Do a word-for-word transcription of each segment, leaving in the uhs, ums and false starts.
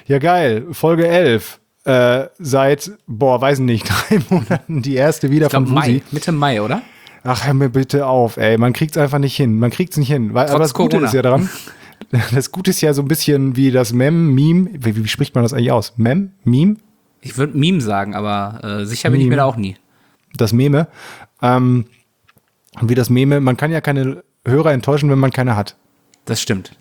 Ja, geil. Folge elf. Äh, seit, boah, weiß nicht, drei Monaten die erste wieder Ich glaub, von Fusi. Mai, Mitte Mai, oder? Ach, hör mir bitte auf, ey. Man kriegt's einfach nicht hin. Man kriegt's nicht hin. Weil, aber das Gute Corona. ist ja dran, das Gute ist ja so ein bisschen wie das Mem, Meme. Wie, wie spricht man das eigentlich aus? Mem? Meme? Ich würde Meme sagen, aber äh, sicher bin ich mir da auch nie. Das Meme. Ähm, wie das Meme. Man kann ja keine Hörer enttäuschen, wenn man keine hat. Das stimmt.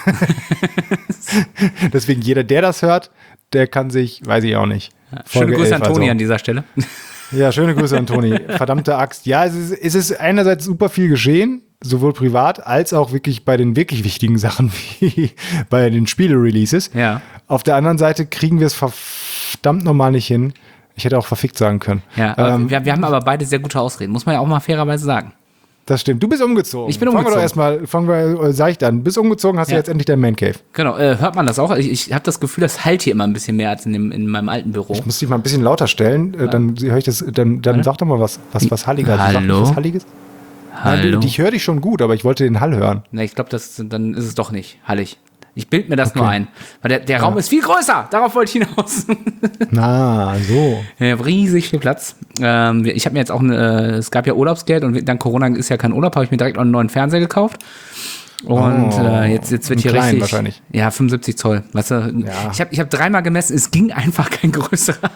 Deswegen jeder, der das hört, der kann sich, weiß ich auch nicht. Ja, schöne Grüße an Toni also. an dieser Stelle. Ja, schöne Grüße an Toni. Verdammte Axt. Ja, es ist, es ist einerseits super viel geschehen, sowohl privat als auch wirklich bei den wirklich wichtigen Sachen wie bei den Spiele-Releases. Ja. Auf der anderen Seite kriegen wir es verdammt normal nicht hin. Ich hätte auch verfickt sagen können. Ja, ähm, wir, wir haben aber beide sehr gute Ausreden, muss man ja auch mal fairerweise sagen. Das stimmt. Du bist umgezogen. Ich bin umgezogen. Fangen wir doch erstmal, fangen wir äh, seicht an. Bist umgezogen, hast Ja. du jetzt endlich dein Man Cave. Genau, äh, hört man das auch? Ich, ich habe das Gefühl, das halt hier immer ein bisschen mehr als in, dem, in meinem alten Büro. Ich muss dich mal ein bisschen lauter stellen, äh, dann höre ich das, dann, dann sag doch mal was, was, was Halliger. Hallo? Was Halliges? Hallo? Nein, ich höre dich schon gut, aber ich wollte den Hall hören. Ne, ich glaube, dann ist es doch nicht hallig. Ich bild mir das Okay. nur ein. Weil der, der Raum ist viel größer. Darauf wollte ich hinaus. Na, so. Ja, riesig viel Platz. Ähm, ich habe mir jetzt auch, eine, es gab ja Urlaubsgeld und dank Corona ist ja kein Urlaub, habe ich mir direkt auch einen neuen Fernseher gekauft. Und Oh, äh, jetzt, jetzt wird einen hier kleinen richtig. wahrscheinlich. Ja, fünfundsiebzig Zoll. Weißt du, Ja. ich habe ich hab dreimal gemessen, es ging einfach kein größerer.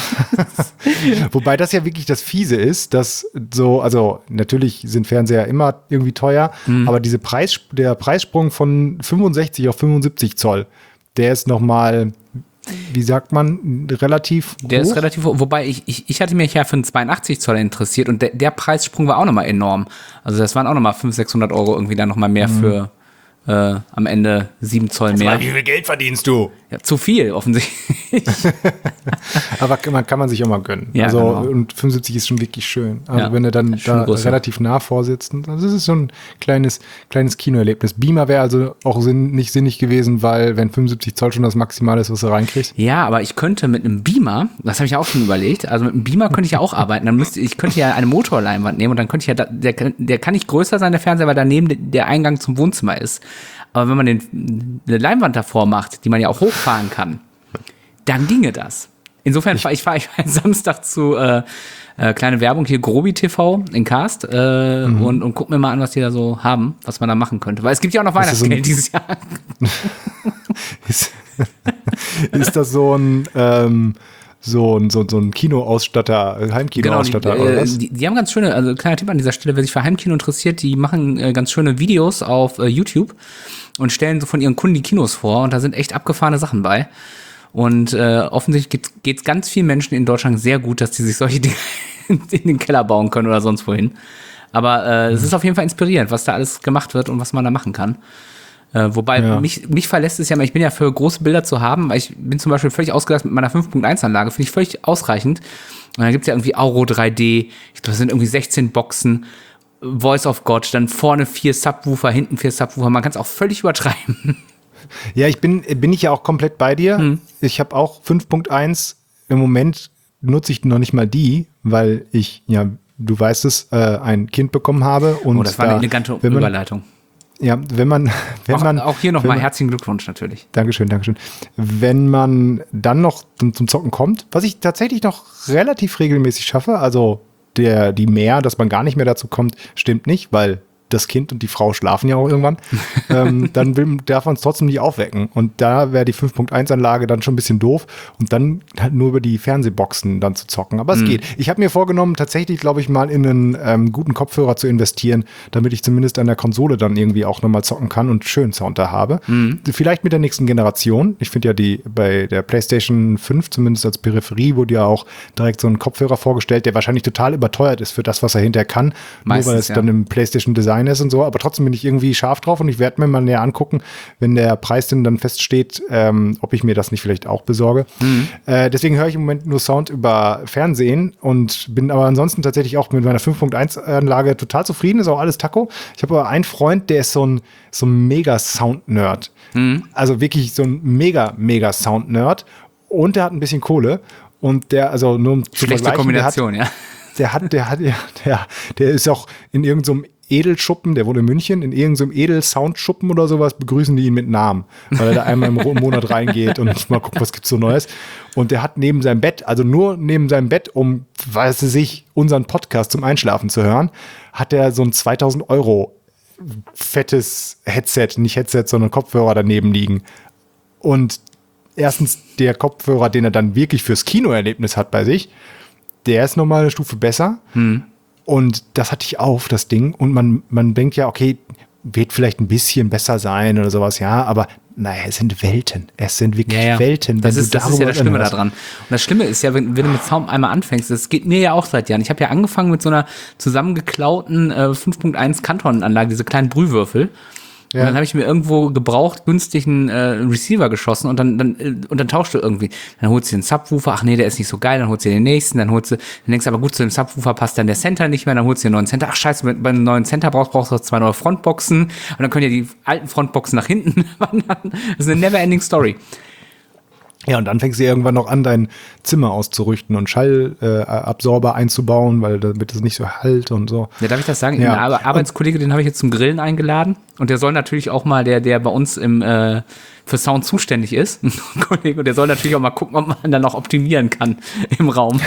Wobei das ja wirklich das Fiese ist, dass so, also natürlich sind Fernseher immer irgendwie teuer, Mhm. aber diese Preis, der Preissprung von fünfundsechzig auf fünfundsiebzig Zoll, der ist nochmal, wie sagt man, relativ Der hoch. ist relativ hoch. Wobei ich, ich, ich hatte mich ja für einen zweiundachtzig Zoll interessiert und der, der Preissprung war auch nochmal enorm. Also das waren auch nochmal fünfhundert, sechshundert Euro irgendwie dann nochmal mehr für äh, am Ende sieben Zoll mehr. Wie viel Geld verdienst du? Ja, zu viel offensichtlich. Aber kann man, kann man sich auch mal gönnen. Ja, also, genau. und fünfundsiebzig ist schon wirklich schön. Also Ja, wenn du dann schöne da Größe. relativ nah vorsitzt, also das ist so ein kleines, kleines Kinoerlebnis. Beamer wäre also auch sinn, nicht sinnig gewesen, weil wenn fünfundsiebzig Zoll schon das Maximale ist, was du reinkriegst. Ja, aber ich könnte mit einem Beamer, das habe ich ja auch schon überlegt, also mit einem Beamer könnte ich ja auch arbeiten. Dann müsste ich könnte ja eine Motorleinwand nehmen und dann könnte ich ja, da, der, der kann nicht größer sein, der Fernseher, weil daneben der Eingang zum Wohnzimmer ist. Aber wenn man den, eine Leinwand davor macht, die man ja auch hochfahren kann, dann ginge das. Insofern fahre ich, fahr ich fahr Samstag zu äh, äh, kleine Werbung hier, Grobi T V in Cast äh, Mhm. und, und guck mir mal an, was die da so haben, was man da machen könnte. Weil es gibt ja auch noch Das ist so ein- Weihnachtsgeld dieses Jahr. Ist, ist das so ein, ähm, so ein, so, so ein Kinoausstatter, Genau, die, Heimkinoausstatter oder äh, was? die, die haben ganz schöne, also kleiner Tipp an dieser Stelle, wer sich für Heimkino interessiert, die machen äh, ganz schöne Videos auf äh, YouTube und stellen so von ihren Kunden die Kinos vor und da sind echt abgefahrene Sachen bei. Und äh, offensichtlich geht es ganz vielen Menschen in Deutschland sehr gut, dass die sich solche Dinge in den Keller bauen können oder sonst wohin. Aber äh, es ist auf jeden Fall inspirierend, was da alles gemacht wird und was man da machen kann. Äh, wobei Ja. mich, mich verlässt es ja mal, ich bin ja für große Bilder zu haben, weil ich bin zum Beispiel völlig ausgelastet mit meiner fünf Punkt eins Anlage, finde ich völlig ausreichend. Und dann gibt's ja irgendwie Auro drei D, ich glaube, das sind irgendwie sechzehn Boxen, Voice of God, dann vorne vier Subwoofer, hinten vier Subwoofer, man kann es auch völlig übertreiben. Ja, ich bin, bin ich ja auch komplett bei dir. Mhm. Ich habe auch fünf Punkt eins. Im Moment nutze ich noch nicht mal die, weil ich, ja, du weißt es, äh, ein Kind bekommen habe. Und Oh, das war eine da, elegante wenn man, Überleitung. Ja, wenn man, wenn Auch, man. auch hier wenn nochmal man- herzlichen Glückwunsch natürlich. Dankeschön, Dankeschön. Wenn man dann noch zum, zum Zocken kommt, was ich tatsächlich noch relativ regelmäßig schaffe, also der, die mehr, dass man gar nicht mehr dazu kommt, stimmt nicht, weil das Kind und die Frau schlafen ja auch irgendwann, ähm, dann will, darf man es trotzdem nicht aufwecken. Und da wäre die fünf Punkt eins Anlage dann schon ein bisschen doof und dann halt nur über die Fernsehboxen dann zu zocken. Aber es geht. Ich habe mir vorgenommen, tatsächlich, glaube ich, mal in einen ähm, guten Kopfhörer zu investieren, damit ich zumindest an der Konsole dann irgendwie auch nochmal zocken kann und schönen Sound da habe. Vielleicht mit der nächsten Generation. Ich finde ja die bei der PlayStation fünf, zumindest als Peripherie, wurde ja auch direkt so ein Kopfhörer vorgestellt, der wahrscheinlich total überteuert ist für das, was er hinterher kann. Meistens, nur weil es ja. dann im PlayStation Design ist und so, aber trotzdem bin ich irgendwie scharf drauf und ich werde mir mal näher angucken, wenn der Preis denn dann feststeht, ähm, ob ich mir das nicht vielleicht auch besorge. Mhm. Äh, deswegen höre ich im Moment nur Sound über Fernsehen und bin aber ansonsten tatsächlich auch mit meiner fünf Punkt eins Anlage total zufrieden, ist auch alles Taco. Ich habe aber einen Freund, der ist so ein, so ein mega Sound-Nerd. Mhm. Also wirklich so ein mega, mega Sound-Nerd und der hat ein bisschen Kohle und der, also nur um zu Schlechte vergleichen, der hat, Kombination, ja. der hat, der hat, ja, der, der ist auch in irgendeinem Edelschuppen, der wohnt in München, in irgendeinem Edel-Soundschuppen oder sowas, begrüßen die ihn mit Namen, weil er da einmal im Monat reingeht und mal guckt, was gibt's so Neues. Und der hat neben seinem Bett, also nur neben seinem Bett, um, weiß es sich, unseren Podcast zum Einschlafen zu hören, hat er so ein zweitausend Euro fettes Headset, nicht Headset, sondern Kopfhörer daneben liegen. Und erstens der Kopfhörer, den er dann wirklich fürs Kinoerlebnis hat bei sich, der ist nochmal eine Stufe besser. Hm. Und das hatte ich auf, das Ding. Und man, man denkt ja, okay, wird vielleicht ein bisschen besser sein oder sowas, ja, aber naja, es sind Welten. Es sind wirklich ja, ja. Welten. Das ist, das ist ja das Schlimme daran. Und das Schlimme ist ja, wenn, wenn du mit Sound einmal anfängst, das geht mir ja auch seit Jahren. Ich habe ja angefangen mit so einer zusammengeklauten äh, fünf Punkt eins Kanton-Anlage, diese kleinen Brühwürfel. Ja. Und dann habe ich mir irgendwo gebraucht günstigen äh, Receiver geschossen und dann, dann äh, und dann tauscht du irgendwie. Dann holst du den Subwoofer, ach nee, der ist nicht so geil, dann holst du den nächsten, dann holst du, dann denkst du aber gut, zu dem Subwoofer passt dann der Center nicht mehr, dann holst du den neuen Center, ach scheiße, wenn du einen neuen Center brauchst, brauchst du zwei neue Frontboxen und dann können ja die alten Frontboxen nach hinten wandern. Das ist eine never-ending Story. Ja, und dann fängst du irgendwann noch an, dein Zimmer auszurichten und Schallabsorber äh, einzubauen, weil damit es nicht so halt und so. Ja, darf ich das sagen? Ja. Ein Ar- Arbeitskollege, den habe ich jetzt zum Grillen eingeladen und der soll natürlich auch mal, der der bei uns im äh, für Sound zuständig ist, ein Kollege, und der soll natürlich auch mal gucken, ob man dann noch optimieren kann im Raum.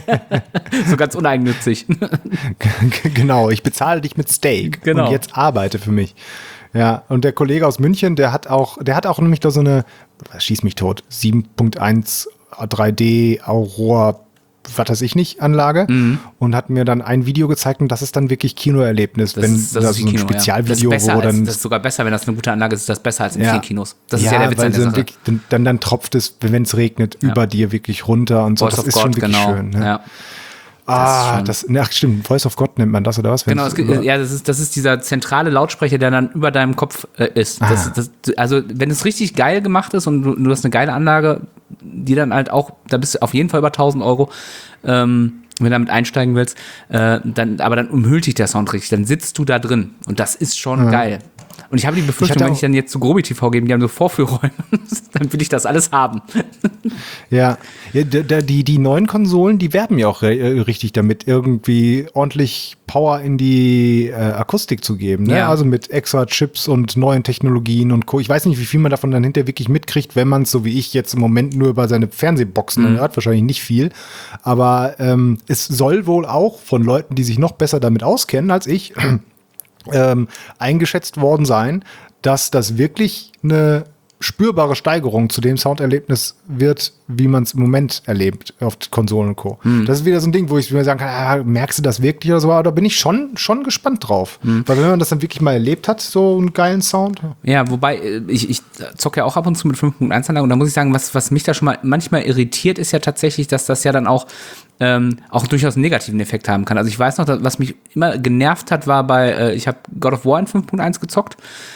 So ganz uneigennützig. Genau, ich bezahle dich mit Steak genau. Und jetzt arbeite für mich. Ja, und der Kollege aus München, der hat auch, der hat auch nämlich da so eine, schieß mich tot, sieben Punkt eins drei D Aurora, was weiß ich nicht, Anlage mhm. und hat mir dann ein Video gezeigt und das ist dann wirklich Kinoerlebnis, das wenn ist, das, das ist so ein Kino, Spezialvideo, ja. das ist wo als, dann das ist sogar besser, wenn das eine gute Anlage ist, ist das besser als in ja. vielen Kinos. Das ja, ist ja der Witz an der Sache. Wirklich, dann, dann tropft es, wenn es regnet, ja. über dir wirklich runter und so. Voice das ist God, schon wirklich genau. schön. Ne? Ja. Ah, das, das ach stimmt, Voice of God nennt man das, oder was? Genau, es, ja, das ist, das ist dieser zentrale Lautsprecher, der dann über deinem Kopf äh, ist. Das, das, also, wenn es richtig geil gemacht ist und du, du hast eine geile Anlage, die dann halt auch, da bist du auf jeden Fall über tausend Euro, ähm, wenn du damit einsteigen willst, äh, dann, aber dann umhüllt dich der Sound richtig, dann sitzt du da drin und das ist schon ja. geil. Und ich habe die Befürchtung, ich wenn ich dann jetzt zu Grobi T V gebe, die haben so Vorführräume, dann will ich das alles haben. Ja, ja die, die neuen Konsolen, die werben ja auch richtig damit, irgendwie ordentlich Power in die äh, Akustik zu geben. Ne? Ja. Also mit extra Chips und neuen Technologien und Co. Ich weiß nicht, wie viel man davon dann hinterher wirklich mitkriegt, wenn man es, so wie ich jetzt im Moment, nur über seine Fernsehboxen mhm. hört. Wahrscheinlich nicht viel. Aber ähm, es soll wohl auch von Leuten, die sich noch besser damit auskennen als ich, Ähm, eingeschätzt worden sein, dass das wirklich eine spürbare Steigerung zu dem Sounderlebnis wird, wie man es im Moment erlebt auf Konsolen und Co. Hm. Das ist wieder so ein Ding, wo ich mir sagen kann, ah, merkst du das wirklich oder so? Aber da bin ich schon, schon gespannt drauf. Hm. Weil wenn man das dann wirklich mal erlebt hat, so einen geilen Sound. Ja, wobei, ich, ich zocke ja auch ab und zu mit fünf Punkt eins Anlage und da muss ich sagen, was, was mich da schon mal manchmal irritiert, ist ja tatsächlich, dass das ja dann auch ähm, auch durchaus einen negativen Effekt haben kann. Also ich weiß noch, dass, was mich immer genervt hat, war bei, äh, ich habe God of War in fünf Punkt eins gezockt.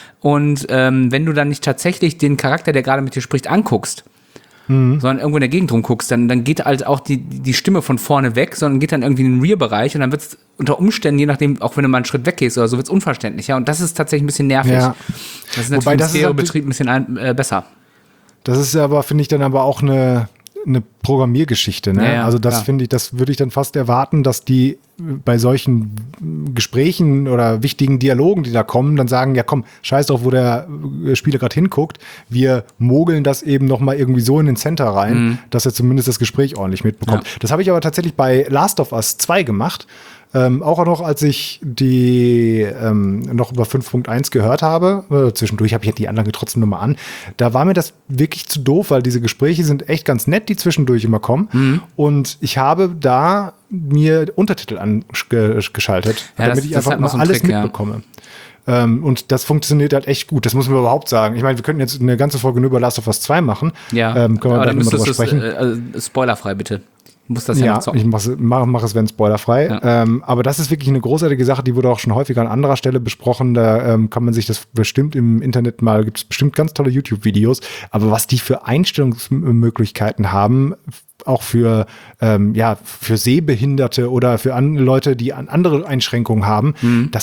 Und ähm, wenn du dann nicht tatsächlich den Charakter, der gerade mit dir spricht, anguckst, mhm. sondern irgendwo in der Gegend rumguckst, dann, dann geht halt auch die, die Stimme von vorne weg, sondern geht dann irgendwie in den Rear-Bereich und dann wird es unter Umständen, je nachdem, auch wenn du mal einen Schritt weggehst oder so, wird es unverständlicher. Und das ist tatsächlich ein bisschen nervig. Ja. Das ist natürlich im Stereo-Betrieb ein bisschen ein, äh, besser. Das ist aber, finde ich, dann aber auch eine, eine Programmiergeschichte. Ne? Ja, ja, also das finde ich, das würde ich dann fast erwarten, dass die bei solchen Gesprächen oder wichtigen Dialogen, die da kommen, dann sagen, ja komm, scheiß drauf, wo der Spieler gerade hinguckt, wir mogeln das eben nochmal irgendwie so in den Center rein, mhm. dass er zumindest das Gespräch ordentlich mitbekommt. Ja. Das habe ich aber tatsächlich bei Last of Us zwei gemacht, ähm, auch noch, als ich die ähm, noch über fünf Punkt eins gehört habe, äh, zwischendurch habe ich ja die Anlage trotzdem nochmal an, da war mir das wirklich zu doof, weil diese Gespräche sind echt ganz nett, die zwischendurch immer kommen mhm. und ich habe da mir Untertitel angeschaltet, ja, damit das, ich einfach halt mal so ein alles Trick, mitbekomme. Ja. Ähm, und das funktioniert halt echt gut. Das muss man überhaupt sagen. Ich meine, wir könnten jetzt eine ganze Folge nur über Last of Us zwei machen. Ja, ähm, können wir aber dann dann immer drüber müsstest du sprechen. es, äh, also spoilerfrei bitte. Du musst das ja, ja noch zocken. Ich mache mach, mach es, wenn spoilerfrei. Ja. Ähm, aber das ist wirklich eine großartige Sache, die wurde auch schon häufiger an anderer Stelle besprochen. Da ähm, kann man sich das bestimmt im Internet mal, gibt es bestimmt ganz tolle YouTube-Videos. Aber was die für Einstellungsmöglichkeiten haben, auch für ähm, ja für Sehbehinderte oder für an, Leute, die an andere Einschränkungen haben, mhm. das ist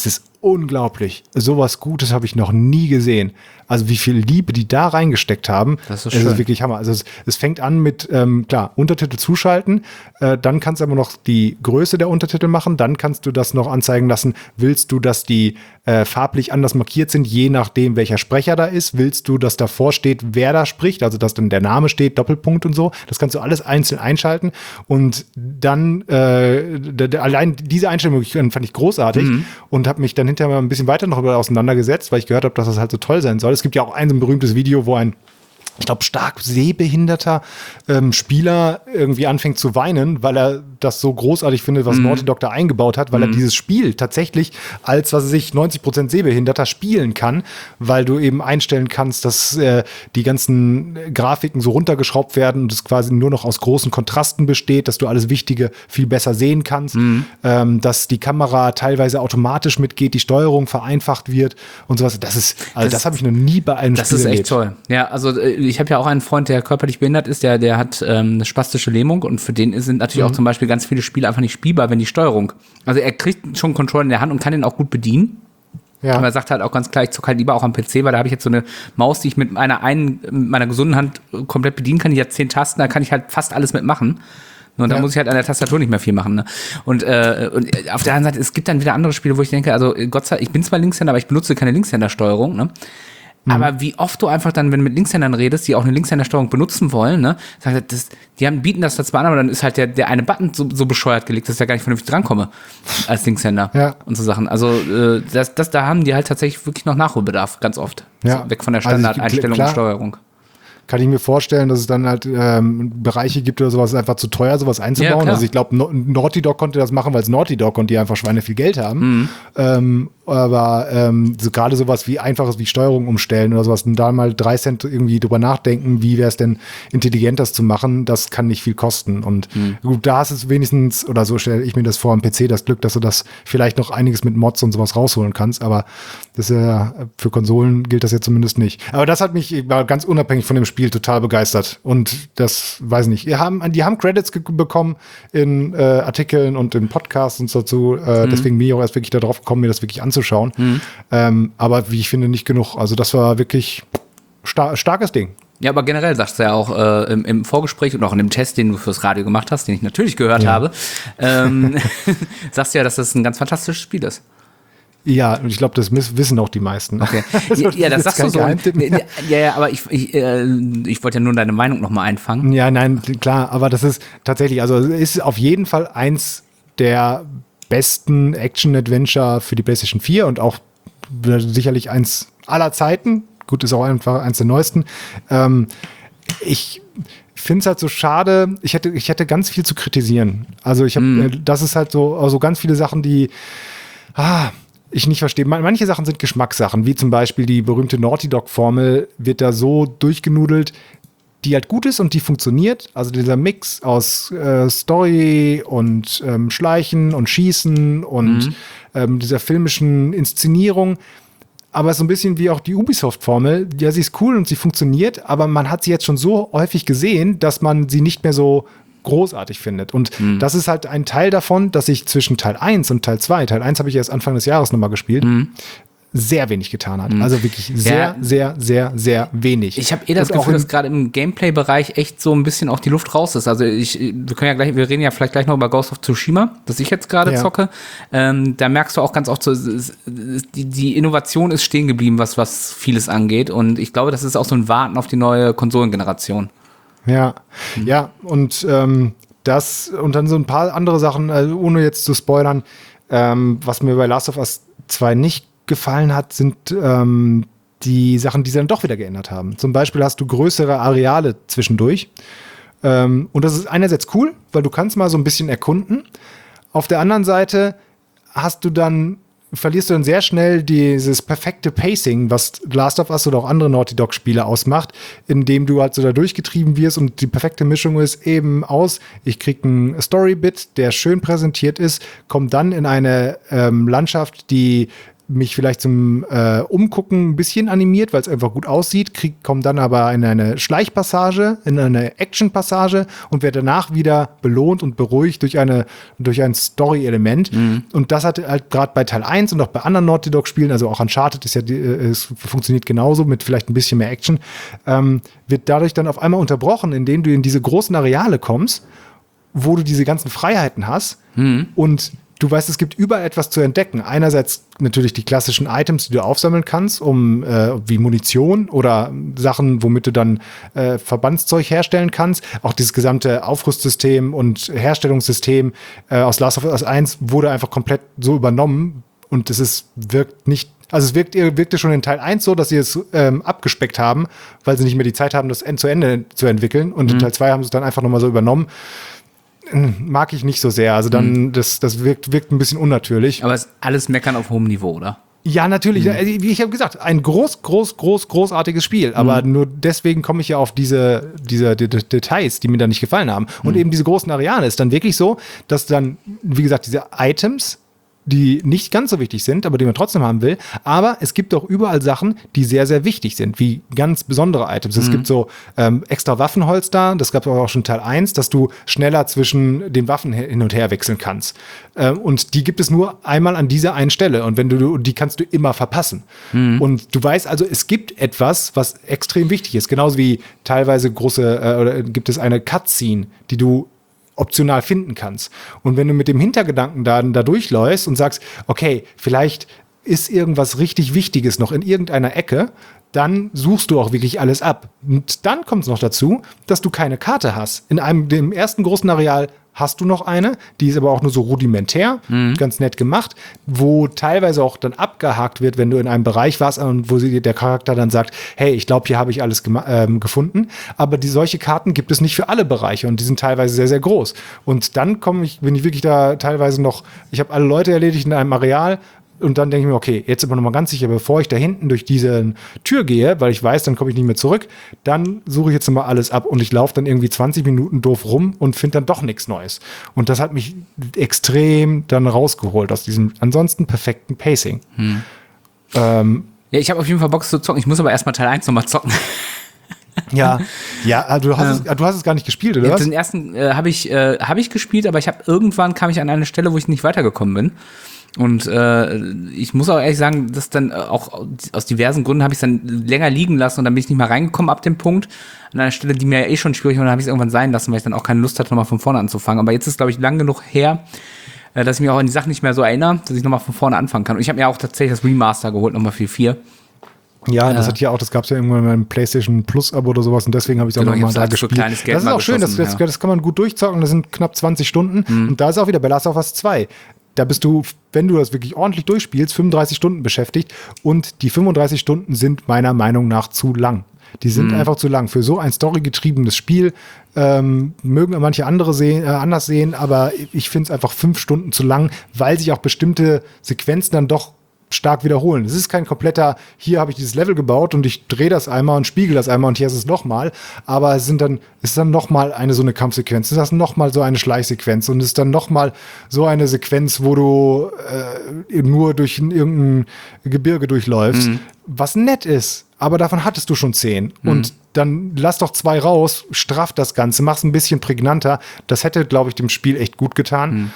unglaublich. Sowas Gutes habe ich noch nie gesehen. Also wie viel Liebe die da reingesteckt haben, Das ist es schön. ist wirklich Hammer. Also es, es fängt an mit, ähm, klar, Untertitel zuschalten, äh, dann kannst du aber noch die Größe der Untertitel machen, dann kannst du das noch anzeigen lassen, willst du, dass die äh, farblich anders markiert sind, je nachdem, welcher Sprecher da ist, willst du, dass davor steht, wer da spricht, also dass dann der Name steht, Doppelpunkt und so, das kannst du alles einzeln einschalten und dann, äh, d- d- allein diese Einstellung fand ich großartig Mhm. und habe mich dann hinterher mal ein bisschen weiter noch über auseinandergesetzt, weil ich gehört habe, dass das halt so toll sein soll. Es gibt ja auch ein so ein berühmtes Video, wo ein, ich glaube, stark sehbehinderter ähm, Spieler irgendwie anfängt zu weinen, weil er das so großartig findet, was Naughty Dog da eingebaut hat, weil er dieses Spiel tatsächlich als, was weiß ich, neunzig Prozent Sehbehinderter spielen kann, weil du eben einstellen kannst, dass äh, die ganzen Grafiken so runtergeschraubt werden und es quasi nur noch aus großen Kontrasten besteht, dass du alles Wichtige viel besser sehen kannst, ähm, dass die Kamera teilweise automatisch mitgeht, die Steuerung vereinfacht wird und sowas. Das ist, also das, Das- habe ich noch nie bei einem Das Spiel ist echt erlebt. toll. Ja, also äh, ich habe ja auch einen Freund, der körperlich behindert ist, der, der hat ähm, eine spastische Lähmung und für den sind natürlich auch zum Beispiel ganz viele Spiele einfach nicht spielbar, wenn die Steuerung. Also er kriegt schon einen Controller in der Hand und kann den auch gut bedienen. Ja. Aber er sagt halt auch ganz klar, ich zocke halt lieber auch am P C, weil da habe ich jetzt so eine Maus, die ich mit meiner einen, mit meiner gesunden Hand äh, komplett bedienen kann. Die hat zehn Tasten, da kann ich halt fast alles mitmachen. Und da Ja. muss ich halt an der Tastatur nicht mehr viel machen. Ne? Und, äh, und auf der anderen Seite, es gibt dann wieder andere Spiele, wo ich denke, also Gott sei Dank, ich bin zwar Linkshänder, aber ich benutze keine Linkshändersteuerung. Ne? Aber wie oft du einfach dann, wenn du mit Linkshändern redest, die auch eine Linkshändersteuerung benutzen wollen, ne, sagt er, das, die haben, bieten das zwar an, aber dann ist halt der, der eine Button so, so bescheuert gelegt, dass ich da gar nicht vernünftig drankomme als Linkshänder Ja. und so Sachen. Also äh, das, das, da haben die halt tatsächlich wirklich noch Nachholbedarf, ganz oft. Ja. So, weg von der Also ich- Standardeinstellung klar. und Steuerung. Kann ich mir vorstellen, dass es dann halt ähm, Bereiche gibt oder sowas, einfach zu teuer, sowas Ja, einzubauen. klar. Also ich glaube, no Naughty Dog konnte das machen, weil es Naughty Dog und die einfach Schweine viel Geld haben. Mhm. Ähm, aber ähm, so gerade sowas wie einfaches wie Steuerung umstellen oder sowas und da mal drei Cent irgendwie drüber nachdenken, wie wäre es denn intelligent, das zu machen, das kann nicht viel kosten. Und Mhm. gut, da hast es wenigstens, oder so stelle ich mir das vor, am P C das Glück, dass du das vielleicht noch einiges mit Mods und sowas rausholen kannst. Aber das ist ja, für Konsolen gilt das ja zumindest nicht. Aber das hat mich war ganz unabhängig von dem Spiel total begeistert. Und das, weiß nicht, die haben, die haben Credits ge- bekommen in äh, Artikeln und in Podcasts und so dazu. Äh, Deswegen bin ich auch erst wirklich darauf gekommen, mir das wirklich anzuschauen. Ähm, aber wie ich finde, nicht genug. Also das war wirklich star starkes Ding. Ja, aber generell sagst du ja auch äh, im, im Vorgespräch und auch in dem Test, den du fürs Radio gemacht hast, den ich natürlich gehört habe, ähm, sagst du ja, dass das ein ganz fantastisches Spiel ist. Ja, und ich glaube, das miss- wissen auch die meisten. Okay. Also, ja, das ist sagst du kein so. Geheimtipp mehr. Ja, ja, aber ich, ich, äh, ich wollte ja nur deine Meinung nochmal einfangen. Ja, nein, klar, aber das ist tatsächlich, also es ist auf jeden Fall eins der besten Action-Adventure für die PlayStation vier und auch sicherlich eins aller Zeiten. Gut, ist auch einfach eins der neuesten. Ähm, ich finde es halt so schade, ich hätte, ich hätte ganz viel zu kritisieren. Also ich habe, Mm. äh, das ist halt so, also ganz viele Sachen, die ah, ich nicht verstehe. Man- Manche Sachen sind Geschmackssachen, wie zum Beispiel die berühmte Naughty Dog-Formel wird da so durchgenudelt, die halt gut ist und die funktioniert. Also dieser Mix aus äh, Story und ähm, Schleichen und Schießen und ähm, dieser filmischen Inszenierung. Aber so ein bisschen wie auch die Ubisoft-Formel. Ja, sie ist cool und sie funktioniert, aber man hat sie jetzt schon so häufig gesehen, dass man sie nicht mehr so großartig findet. Und das ist halt ein Teil davon, dass ich zwischen Teil eins und Teil zwei, Teil eins habe ich erst Anfang des Jahres nochmal gespielt, sehr wenig getan hat. Also wirklich sehr, Ja. sehr, sehr, sehr wenig. Ich habe eh das Und auch Gefühl, im- dass gerade im Gameplay-Bereich echt so ein bisschen auch die Luft raus ist. Also ich, wir können ja gleich, wir reden ja vielleicht gleich noch über Ghost of Tsushima, das ich jetzt gerade Ja. zocke. Ähm, da merkst du auch ganz oft so, es ist- die, die Innovation ist stehen geblieben, was, was vieles angeht. Und ich glaube, das ist auch so ein Warten auf die neue Konsolengeneration. Ja, ja, und ähm, das und dann so ein paar andere Sachen, also ohne jetzt zu spoilern, ähm, was mir bei Last of Us zwei nicht gefallen hat, sind ähm, die Sachen, die sie dann doch wieder geändert haben. Zum Beispiel hast du größere Areale zwischendurch. Ähm, und das ist einerseits cool, weil du kannst mal so ein bisschen erkunden. Auf der anderen Seite hast du dann, verlierst du dann sehr schnell dieses perfekte Pacing, was Last of Us oder auch andere Naughty Dog Spiele ausmacht, indem du halt so da durchgetrieben wirst und die perfekte Mischung ist eben aus, ich krieg einen Story-Bit, der schön präsentiert ist, kommt dann in eine ähm, Landschaft, die mich vielleicht zum äh, Umgucken ein bisschen animiert, weil es einfach gut aussieht, krieg, komme dann aber in eine Schleichpassage, in eine Actionpassage und werde danach wieder belohnt und beruhigt durch eine durch ein Story-Element. Mhm. Und das hat halt gerade bei Teil eins und auch bei anderen Naughty Dog-Spielen, also auch Uncharted ist ja, es funktioniert genauso mit vielleicht ein bisschen mehr Action, ähm, wird dadurch dann auf einmal unterbrochen, indem du in diese großen Areale kommst, wo du diese ganzen Freiheiten hast mhm. und du weißt, es gibt überall etwas zu entdecken. Einerseits natürlich die klassischen Items, die du aufsammeln kannst, um äh, wie Munition oder Sachen, womit du dann äh, Verbandszeug herstellen kannst. Auch dieses gesamte Aufrüstsystem und Herstellungssystem äh, aus Last of Us eins wurde einfach komplett so übernommen und es ist, wirkt nicht, also es wirkt, wirkte schon in Teil eins so, dass sie es ähm, abgespeckt haben, weil sie nicht mehr die Zeit haben, das End zu Ende zu entwickeln und mhm. in Teil zwei haben sie es dann einfach nochmal so übernommen. Mag ich nicht so sehr. Also dann, mhm. das, das wirkt, wirkt ein bisschen unnatürlich. Aber es ist alles Meckern auf hohem Niveau, oder? Ja, natürlich. Mhm. Wie ich habe gesagt, ein groß, groß, groß, großartiges Spiel. Aber mhm. nur deswegen komme ich ja auf diese, diese D- D- Details, die mir da nicht gefallen haben. Und mhm. eben diese großen Areale ist dann wirklich so, dass dann, wie gesagt, diese Items, die nicht ganz so wichtig sind, aber die man trotzdem haben will. Aber es gibt auch überall Sachen, die sehr, sehr wichtig sind, wie ganz besondere Items. Mhm. Es gibt so ähm, extra Waffenholster, das gab es auch schon Teil eins, dass du schneller zwischen den Waffen hin und her wechseln kannst. Ähm, und die gibt es nur einmal an dieser einen Stelle. Und wenn du, die kannst du immer verpassen. Mhm. Und du weißt also, es gibt etwas, was extrem wichtig ist. Genauso wie teilweise große, äh, oder gibt es eine Cutscene, die du optional finden kannst. Und wenn du mit dem Hintergedanken da, da durchläufst und sagst, okay, vielleicht ist irgendwas richtig Wichtiges noch in irgendeiner Ecke, dann suchst du auch wirklich alles ab. Und dann kommt es noch dazu, dass du keine Karte hast. In einem, dem ersten großen Areal hast du noch eine, die ist aber auch nur so rudimentär, mhm. ganz nett gemacht, wo teilweise auch dann abgehakt wird, wenn du in einem Bereich warst und wo sie, der Charakter dann sagt, hey, ich glaube, hier habe ich alles gema- ähm, gefunden. Aber die, solche Karten gibt es nicht für alle Bereiche und die sind teilweise sehr, sehr groß. Und dann komme ich, bin ich wirklich da teilweise noch, ich habe alle Leute erledigt in einem Areal. Und dann denke ich mir, okay, jetzt aber noch mal ganz sicher, bevor ich da hinten durch diese Tür gehe, weil ich weiß, dann komme ich nicht mehr zurück, dann suche ich jetzt noch mal alles ab und ich laufe dann irgendwie zwanzig Minuten doof rum und finde dann doch nichts Neues. Und das hat mich extrem dann rausgeholt aus diesem ansonsten perfekten Pacing. Hm. Ähm, ja, ich habe auf jeden Fall Bock zu zocken. Ich muss aber erstmal Teil eins noch mal zocken. Ja, ja, also du hast, ja. Es, du hast es gar nicht gespielt, oder ja, was? Den ersten äh, habe ich, äh, hab ich gespielt, aber ich habe irgendwann kam ich an eine Stelle, wo ich nicht weitergekommen bin. Und äh, ich muss auch ehrlich sagen, dass dann auch aus diversen Gründen habe ich es dann länger liegen lassen und dann bin ich nicht mehr reingekommen ab dem Punkt. An einer Stelle, die mir ja eh schon schwierig war, dann habe ich es irgendwann sein lassen, weil ich dann auch keine Lust hatte, nochmal von vorne anzufangen. Aber jetzt ist, glaube ich, lang genug her, äh, dass ich mich auch an die Sachen nicht mehr so erinnere, dass ich nochmal von vorne anfangen kann. Und ich habe mir auch tatsächlich das Remaster geholt, nochmal für vier. Ja, das hat ja auch, das gab es ja irgendwann in meinem PlayStation Plus Abo oder sowas und deswegen habe ich es auch genau, nochmal da gespielt. Kleines Geld das ist auch schön, das, das, ja. das kann man gut durchzocken, das sind knapp zwanzig Stunden mhm. und da ist auch wieder bei Last of Us zwei. Da bist du, wenn du das wirklich ordentlich durchspielst, fünfunddreißig Stunden beschäftigt und die fünfunddreißig Stunden sind meiner Meinung nach zu lang. Die sind mhm. einfach zu lang. Für so ein storygetriebenes Spiel ähm, mögen manche andere sehen, äh, anders sehen, aber ich finde es einfach fünf Stunden zu lang, weil sich auch bestimmte Sequenzen dann doch stark wiederholen. Es ist kein kompletter, hier habe ich dieses Level gebaut und ich drehe das einmal und spiegel das einmal und hier ist es nochmal, aber es sind dann, es ist dann nochmal eine so eine Kampfsequenz, es ist dann nochmal so eine Schleichsequenz und es ist dann nochmal so eine Sequenz, wo du äh, nur durch irgendein Gebirge durchläufst, mhm. was nett ist, aber davon hattest du schon zehn mhm. und dann lass doch zwei raus, straff das Ganze, mach's ein bisschen prägnanter, das hätte, glaube ich, dem Spiel echt gut getan. Mhm.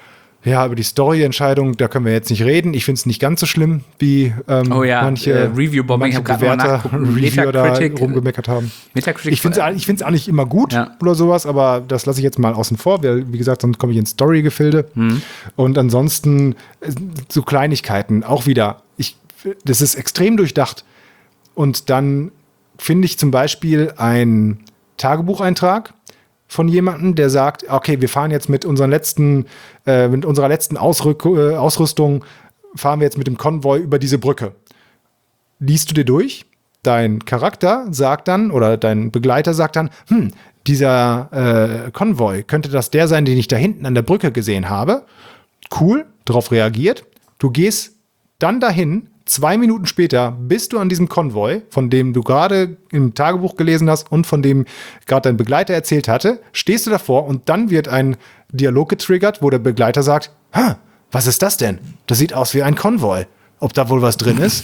Ja, über die Story-Entscheidung, da können wir jetzt nicht reden. Ich finde es nicht ganz so schlimm, wie ähm, oh ja, manche, äh, Review-Bombing, manche Bewerter, Reviewer da rumgemeckert haben. Metacritic, ich finde es ich auch nicht immer gut ja. oder sowas, aber das lasse ich jetzt mal außen vor. Weil, wie gesagt, sonst komme ich ins Story-Gefilde. Mhm. Und ansonsten so Kleinigkeiten, auch wieder. Ich, das ist extrem durchdacht. Und dann finde ich zum Beispiel einen Tagebucheintrag von jemandem, der sagt, okay, wir fahren jetzt mit unseren letzten, äh, mit unserer letzten Ausrück- äh, Ausrüstung, fahren wir jetzt mit dem Konvoi über diese Brücke. Liest du dir durch? Dein Charakter sagt dann, oder dein Begleiter sagt dann, hm, dieser äh, Konvoi, könnte das der sein, den ich da hinten an der Brücke gesehen habe? Cool, darauf reagiert. Du gehst dann dahin, zwei Minuten später bist du an diesem Konvoi, von dem du gerade im Tagebuch gelesen hast und von dem gerade dein Begleiter erzählt hatte, stehst du davor und dann wird ein Dialog getriggert, wo der Begleiter sagt, ha, was ist das denn? Das sieht aus wie ein Konvoi. ob da wohl was drin ist.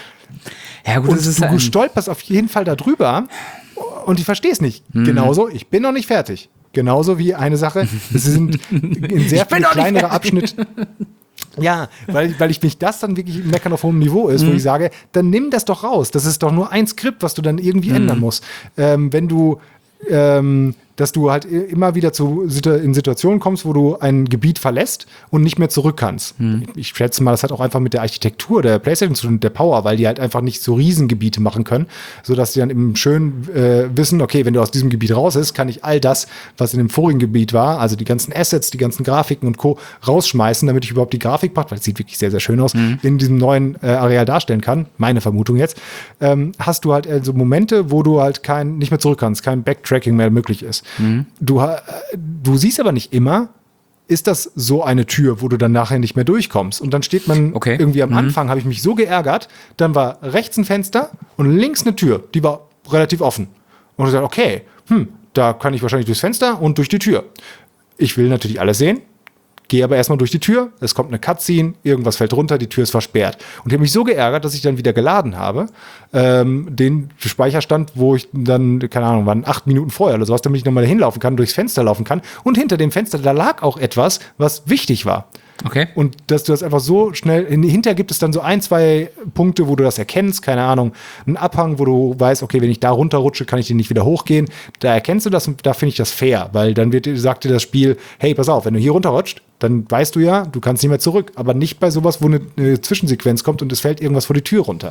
Ja, gut, Und das ist du halt stolperst auf jeden Fall da drüber und ich verstehe es nicht. Mhm. Genauso, ich bin noch nicht fertig. Genauso wie eine Sache, es sind in sehr viele kleinere Abschnitte. Ja, weil, weil ich mich das dann wirklich meckern auf hohem Niveau ist, mhm. wo ich sage, dann nimm das doch raus. Das ist doch nur ein Skript, was du dann irgendwie mhm. ändern musst. Ähm, wenn du ähm, dass du halt immer wieder zu, in Situationen kommst, wo du ein Gebiet verlässt und nicht mehr zurück kannst. Hm. Ich schätze mal, das hat auch einfach mit der Architektur der PlayStation zu tun, mit der Power, weil die halt einfach nicht so Riesengebiete machen können, sodass die dann eben schön äh, wissen, okay, wenn du aus diesem Gebiet raus ist, kann ich all das, was in dem vorigen Gebiet war, also die ganzen Assets, die ganzen Grafiken und Co. rausschmeißen, damit ich überhaupt die Grafikpracht, weil es sieht wirklich sehr, sehr schön aus, hm. in diesem neuen äh, Areal darstellen kann. Meine Vermutung jetzt. Ähm, hast du halt äh, so Momente, wo du halt kein, nicht mehr zurück kannst, kein Backtracking mehr möglich ist. Mhm. Du, du siehst aber nicht immer, ist das so eine Tür, wo du dann nachher nicht mehr durchkommst. Und dann steht man okay. irgendwie am mhm. Anfang, habe ich mich so geärgert, dann war rechts ein Fenster und links eine Tür, die war relativ offen. Und ich dachte, okay, hm, da kann ich wahrscheinlich durchs Fenster und durch die Tür. Ich will natürlich alles sehen. Gehe aber erstmal durch die Tür, es kommt eine Cutscene, irgendwas fällt runter, die Tür ist versperrt. Und ich habe mich so geärgert, dass ich dann wieder geladen habe, ähm, den Speicherstand, wo ich dann, keine Ahnung, waren acht Minuten vorher oder sowas, damit ich nochmal hinlaufen kann, durchs Fenster laufen kann. Und hinter dem Fenster, da lag auch etwas, was wichtig war. Okay. Und dass du das einfach so schnell, hinterher gibt es dann so ein, zwei Punkte, wo du das erkennst, keine Ahnung, einen Abhang, wo du weißt, okay, wenn ich da runterrutsche, kann ich den nicht wieder hochgehen. Da erkennst du das und da finde ich das fair, weil dann wird, sagt dir das Spiel, hey, pass auf, wenn du hier runterrutscht, dann weißt du ja, du kannst nicht mehr zurück, aber nicht bei sowas, wo eine, eine Zwischensequenz kommt und es fällt irgendwas vor die Tür runter.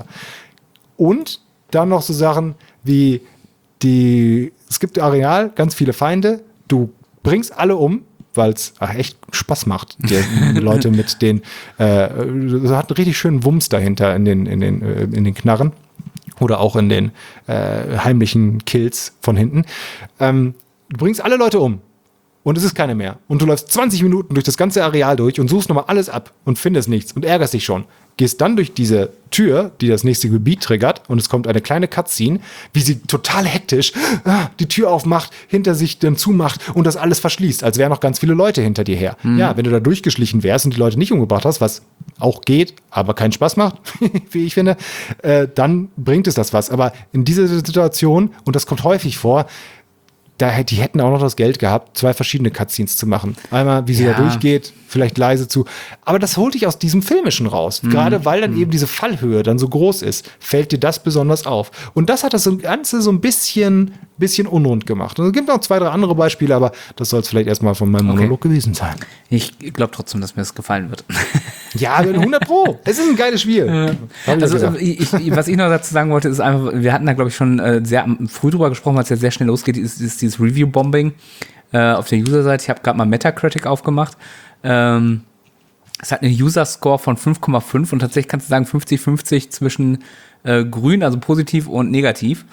Und dann noch so Sachen wie die, es gibt Areal, ganz viele Feinde, du bringst alle um, weil es echt Spaß macht, die Leute mit den, äh, hat einen richtig schönen Wumms dahinter in den, in den, äh, in den Knarren oder auch in den äh, heimlichen Kills von hinten. Ähm, du bringst alle Leute um und es ist keine mehr. Und du läufst zwanzig Minuten durch das ganze Areal durch und suchst nochmal alles ab und findest nichts und ärgerst dich schon. Gehst dann durch diese Tür, die das nächste Gebiet triggert und es kommt eine kleine Cutscene, wie sie total hektisch ah, die Tür aufmacht, hinter sich dann zumacht und das alles verschließt, als wären noch ganz viele Leute hinter dir her. Mhm. Ja, wenn du da durchgeschlichen wärst und die Leute nicht umgebracht hast, was auch geht, aber keinen Spaß macht, wie ich finde, äh, dann bringt es das was. Aber in dieser Situation, und das kommt häufig vor, Da, die hätten auch noch das Geld gehabt, zwei verschiedene Cutscenes zu machen. Einmal, wie sie ja. da durchgeht, vielleicht leise zu. Aber das holt dich aus diesem Filmischen raus. Mhm. Gerade weil dann mhm. eben diese Fallhöhe dann so groß ist, fällt dir das besonders auf. Und das hat das Ganze so ein bisschen, bisschen unrund gemacht. Und es gibt noch zwei, drei andere Beispiele, aber das soll es vielleicht erstmal von meinem okay. Monolog gewesen sein. Ich glaube trotzdem, dass mir das gefallen wird. Ja, hundert Pro. Es ist ein geiles Spiel. Ja. Also, ich, ich, was ich noch dazu sagen wollte, ist einfach, wir hatten da, glaube ich, schon äh, sehr früh drüber gesprochen, weil es ja sehr schnell losgeht, ist, ist dieses Review-Bombing äh, auf der User-Seite. Ich habe gerade mal Metacritic aufgemacht. Ähm, es hat einen User-Score von fünf Komma fünf und tatsächlich kannst du sagen fünfzig fünfzig zwischen äh, grün, also positiv und negativ.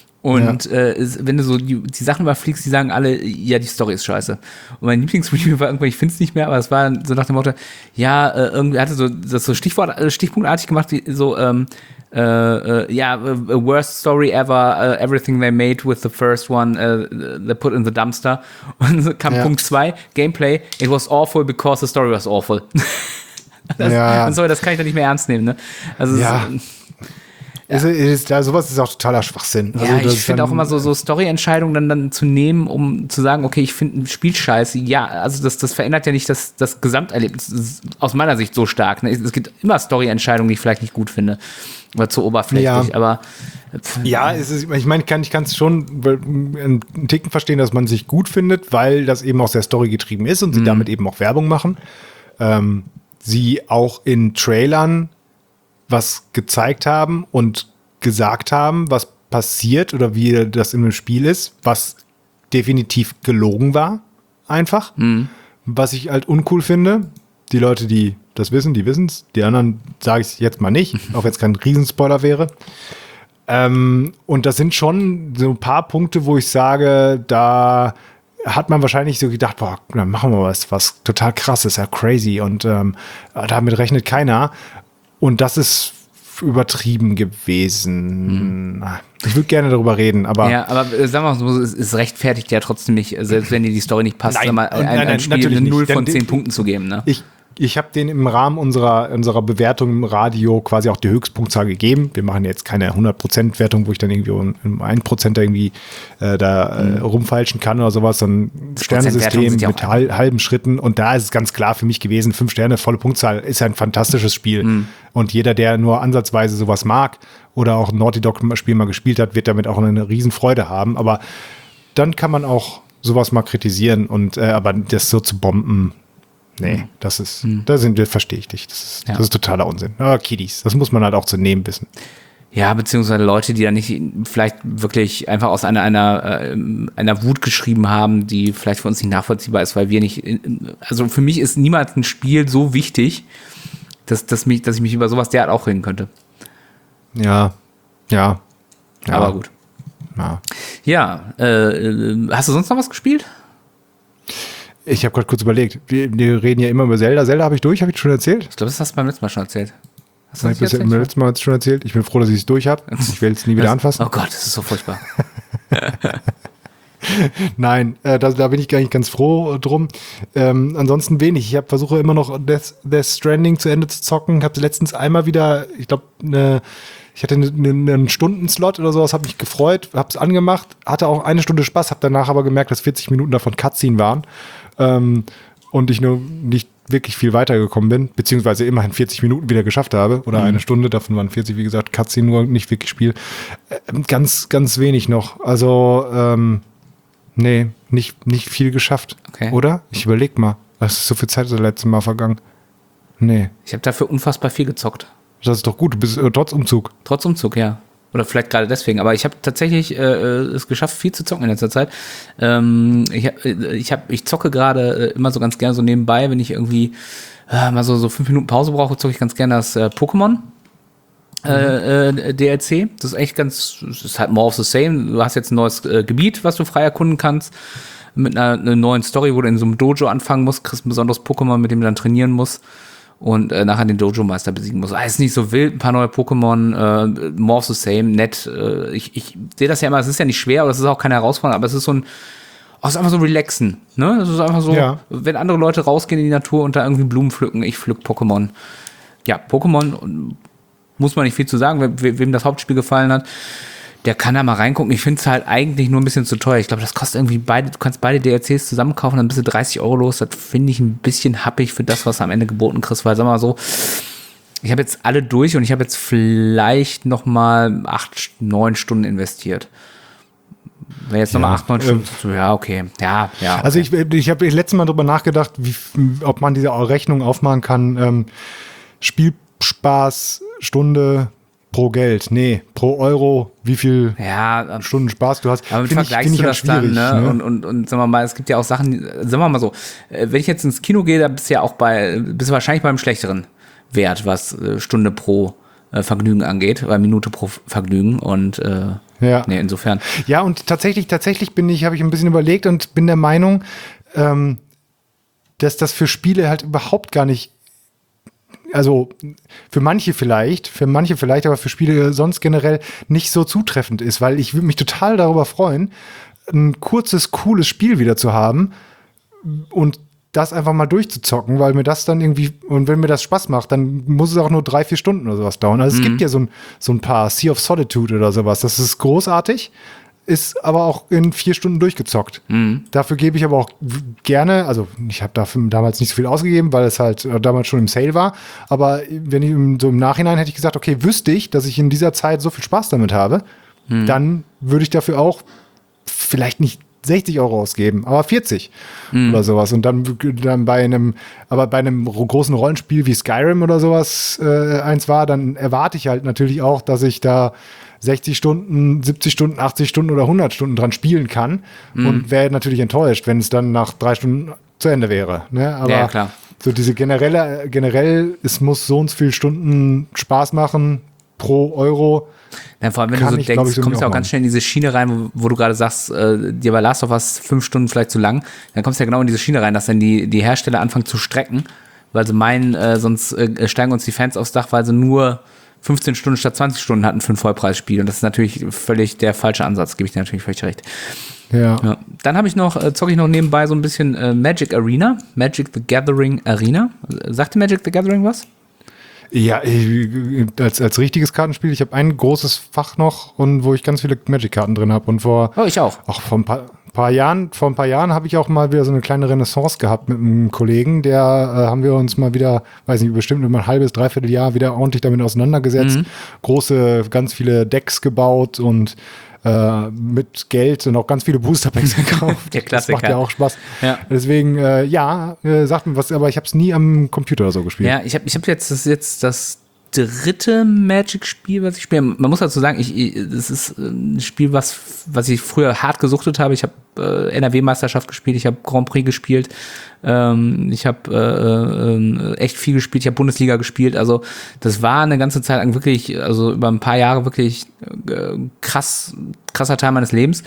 Und ja. äh, ist, wenn du so die, die Sachen überfliegst, die sagen alle, ja, die Story ist scheiße. Und mein Lieblingsreview war irgendwann, ich finde es nicht mehr, aber es war so nach dem Motto, ja, äh, irgendwie hatte so das so Stichwort, äh, stichpunktartig gemacht, wie so, ähm, äh, äh, ja, uh, worst story ever, uh, everything they made with the first one, uh, they put in the dumpster. Und so kam ja. Punkt zwei, Gameplay, it was awful because the story was awful. das, ja. Und so, das kann ich doch nicht mehr ernst nehmen, ne? Also, ja. es, Ja. Ist, ist, ja, sowas ist auch totaler Schwachsinn. Ja, also, ich finde auch immer so, so Story-Entscheidungen dann, dann zu nehmen, um zu sagen, okay, ich finde ein Spiel scheiße. Ja, also das, das verändert ja nicht das, das Gesamterlebnis aus meiner Sicht so stark. Ne? Es gibt immer Story-Entscheidungen, die ich vielleicht nicht gut finde. Oder zu oberflächlich, ja. aber pff, ja, es ist, ich meine, kann, ich kann es schon einen Ticken verstehen, dass man sich gut findet, weil das eben auch sehr storygetrieben ist und sie mhm. damit eben auch Werbung machen. Ähm, sie auch in Trailern was gezeigt haben und gesagt haben, was passiert oder wie das in einem Spiel ist, was definitiv gelogen war, einfach. Mhm. Was ich halt uncool finde. Die Leute, die das wissen, die wissen es. Die anderen sage ich jetzt mal nicht, auch wenn es kein Riesenspoiler wäre. Ähm, und das sind schon so ein paar Punkte, wo ich sage, da hat man wahrscheinlich so gedacht, boah, dann machen wir was, was total krass ist, ja crazy. Und ähm, damit rechnet keiner. Und das ist übertrieben gewesen. Mhm. Ich würde gerne darüber reden, aber... Ja, aber äh, sagen wir mal so, es, es rechtfertigt ja trotzdem nicht, selbst wenn dir die Story nicht passt, nein, mal ein, nein, nein, ein Spiel eine null von zehn Punkten zu geben. Ne? Ich, ich habe denen im Rahmen unserer, unserer Bewertung im Radio quasi auch die Höchstpunktzahl gegeben. Wir machen jetzt keine hundert Prozent Wertung, wo ich dann irgendwie um, um ein Prozent irgendwie äh, da äh, rumfeilschen kann oder sowas, sondern ein Sternesystem ja mit hal- halben Schritten. Und da ist es ganz klar für mich gewesen, fünf Sterne, volle Punktzahl, ist ein fantastisches Spiel. Mhm. Und jeder, der nur ansatzweise sowas mag oder auch ein Naughty Dog-Spiel mal gespielt hat, wird damit auch eine Riesenfreude haben. Aber dann kann man auch sowas mal kritisieren und äh, aber das so zu bomben, nee, das ist, hm. da sind wir, verstehe ich dich. Das ist, ja. das ist totaler Unsinn. Aber Kiddies, das muss man halt auch zu nehmen wissen. Ja, beziehungsweise Leute, die da nicht vielleicht wirklich einfach aus einer, einer, äh, einer Wut geschrieben haben, die vielleicht für uns nicht nachvollziehbar ist, weil wir nicht, also für mich ist niemals ein Spiel so wichtig, dass, dass, mich, dass ich mich über sowas derart auch reden könnte. Ja, ja. ja. Aber gut. Ja, ja äh, hast du sonst noch was gespielt? Ich habe gerade kurz überlegt, wir, wir reden ja immer über Zelda. Zelda habe ich durch, habe ich schon erzählt? Ich glaube, das hast du beim letzten Mal schon erzählt. Hast du das ich beim letzten Mal schon erzählt? Ich bin froh, dass ich es durch habe. Ich will es nie wieder das, anfassen. Oh Gott, das ist so furchtbar. Nein, äh, da, da bin ich gar nicht ganz froh drum. Ähm, ansonsten wenig. Ich hab, versuche immer noch Death, Death Stranding zu Ende zu zocken. Ich habe letztens einmal wieder, ich glaube, eine Ich hatte einen, einen Stundenslot oder sowas, habe mich gefreut, habe es angemacht, hatte auch eine Stunde Spaß, habe danach aber gemerkt, dass vierzig Minuten davon Cutscene waren ähm, und ich nur nicht wirklich viel weitergekommen bin, beziehungsweise immerhin vierzig Minuten wieder geschafft habe oder mhm. eine Stunde, davon waren vierzig, wie gesagt, Cutscene, nur nicht wirklich Spiel. Äh, ganz, ganz wenig noch, also ähm, nee, nicht, nicht viel geschafft, okay. Oder? Ich überleg mal, was ist so viel Zeit das letzte Mal vergangen? Nee. Ich habe dafür unfassbar viel gezockt. Das ist doch gut, du bist äh, trotz Umzug. Trotz Umzug, ja. Oder vielleicht gerade deswegen. Aber ich habe tatsächlich äh, es geschafft, viel zu zocken in letzter Zeit. Ähm, ich hab, ich, hab, ich zocke gerade äh, immer so ganz gerne so nebenbei, wenn ich irgendwie äh, mal so, so fünf Minuten Pause brauche, zocke ich ganz gerne das äh, Pokémon äh, äh, D L C. Das ist echt ganz, das ist halt more of the same. Du hast jetzt ein neues äh, Gebiet, was du frei erkunden kannst. Mit einer, einer neuen Story, wo du in so einem Dojo anfangen musst, kriegst ein besonderes Pokémon, mit dem du dann trainieren musst. Und äh, nachher den Dojo-Meister besiegen muss. Ah, ist nicht so wild, ein paar neue Pokémon, äh, more of the same, nett. Äh, ich ich sehe das ja immer, es ist ja nicht schwer, oder es ist auch keine Herausforderung, aber es ist so ein, oh, es ist einfach so relaxen. Ne? Es ist einfach so, ja. Wenn andere Leute rausgehen in die Natur und da irgendwie Blumen pflücken, ich pflück Pokémon. Ja, Pokémon, muss man nicht viel zu sagen, we- wem das Hauptspiel gefallen hat. Der kann da mal reingucken. Ich finde es halt eigentlich nur ein bisschen zu teuer. Ich glaube, das kostet irgendwie beide, du kannst beide D L Cs zusammen kaufen, dann bist du dreißig Euro los. Das finde ich ein bisschen happig für das, was du am Ende geboten kriegst. Weil, sag mal so, ich habe jetzt alle durch und ich habe jetzt vielleicht noch mal acht, neun Stunden investiert. Wenn jetzt noch mal acht, neun Stunden, äh, ja, okay. Ja, ja. Okay. Also ich, ich habe letztes Mal drüber nachgedacht, wie, ob man diese Rechnung aufmachen kann. Ähm, Spielspaß, Stunde pro Geld, nee, pro Euro, wie viel ja, Stunden Spaß du hast. Aber mit vergleichst du das dann, ne? Und, und, und sagen wir mal, es gibt ja auch Sachen, sagen wir mal so, wenn ich jetzt ins Kino gehe, da bist du ja auch bei, bist du wahrscheinlich beim schlechteren Wert, was Stunde pro äh, Vergnügen angeht, oder Minute pro Vergnügen und äh, ja. nee, insofern. Ja, und tatsächlich, tatsächlich bin ich, habe ich ein bisschen überlegt und bin der Meinung, ähm, dass das für Spiele halt überhaupt gar nicht, also für manche vielleicht, für manche vielleicht, aber für Spiele sonst generell nicht so zutreffend ist, weil ich würde mich total darüber freuen, ein kurzes, cooles Spiel wieder zu haben und das einfach mal durchzuzocken, weil mir das dann irgendwie, und wenn mir das Spaß macht, dann muss es auch nur drei, vier Stunden oder sowas dauern. Also mhm. es gibt ja so ein, so ein paar Sea of Solitude oder sowas, das ist großartig, ist aber auch in vier Stunden durchgezockt. Mhm. Dafür gebe ich aber auch gerne, also ich habe dafür damals nicht so viel ausgegeben, weil es halt damals schon im Sale war, aber wenn ich so im Nachhinein hätte ich gesagt, okay, wüsste ich, dass ich in dieser Zeit so viel Spaß damit habe, mhm. dann würde ich dafür auch vielleicht nicht sechzig Euro ausgeben, aber vierzig mhm. oder sowas. Und dann, dann bei einem, aber bei einem großen Rollenspiel wie Skyrim oder sowas äh, eins war, dann erwarte ich halt natürlich auch, dass ich da sechzig Stunden, siebzig Stunden, achtzig Stunden oder hundert Stunden dran spielen kann mhm. und wäre natürlich enttäuscht, wenn es dann nach drei Stunden zu Ende wäre. Ne? Aber ja, klar. So diese generelle, generell, es muss so und so viele Stunden Spaß machen pro Euro. Ja, vor allem, wenn du so ich, denkst, so kommst du auch ganz schnell in diese Schiene rein, wo, wo du gerade sagst, äh, dir bei Last of Us fünf Stunden vielleicht zu lang, dann kommst du ja genau in diese Schiene rein, dass dann die, die Hersteller anfangen zu strecken, weil sie meinen, äh, sonst äh, steigen uns die Fans aufs Dach, weil sie nur fünfzehn Stunden statt zwanzig Stunden hatten für ein Vollpreisspiel. Und das ist natürlich völlig der falsche Ansatz, gebe ich dir natürlich völlig recht. Ja. Ja. Dann habe ich noch, äh, zocke ich noch nebenbei so ein bisschen äh, Magic Arena, Magic the Gathering Arena. Sagt dir Magic the Gathering was? Ja, ich, als, als richtiges Kartenspiel, ich habe ein großes Fach noch und wo ich ganz viele Magic-Karten drin habe. Und vor, Oh, ich auch. auch vor ein paar, paar Jahren, vor ein paar Jahren habe ich auch mal wieder so eine kleine Renaissance gehabt mit einem Kollegen. Der äh, haben wir uns mal wieder, weiß nicht, bestimmt über ein halbes, dreiviertel Jahr wieder ordentlich damit auseinandergesetzt. Mhm. Große, ganz viele Decks gebaut und äh, mit Geld und auch ganz viele Booster-Packs gekauft. Der Klassiker. Das macht ja auch Spaß. Ja. Deswegen, äh, ja, äh, sagt mir was, aber ich habe es nie am Computer oder so gespielt. Ja, ich habe ich hab jetzt das, jetzt das dritte Magic-Spiel, was ich spiele. Man muss dazu sagen, ich, ich, das ist ein Spiel, was, was ich früher hart gesuchtet habe. Ich habe äh, N R W-Meisterschaft gespielt, ich habe Grand Prix gespielt, ähm, ich habe äh, äh, echt viel gespielt, ich habe Bundesliga gespielt. Also das war eine ganze Zeit lang wirklich, also über ein paar Jahre wirklich äh, krass, krasser Teil meines Lebens.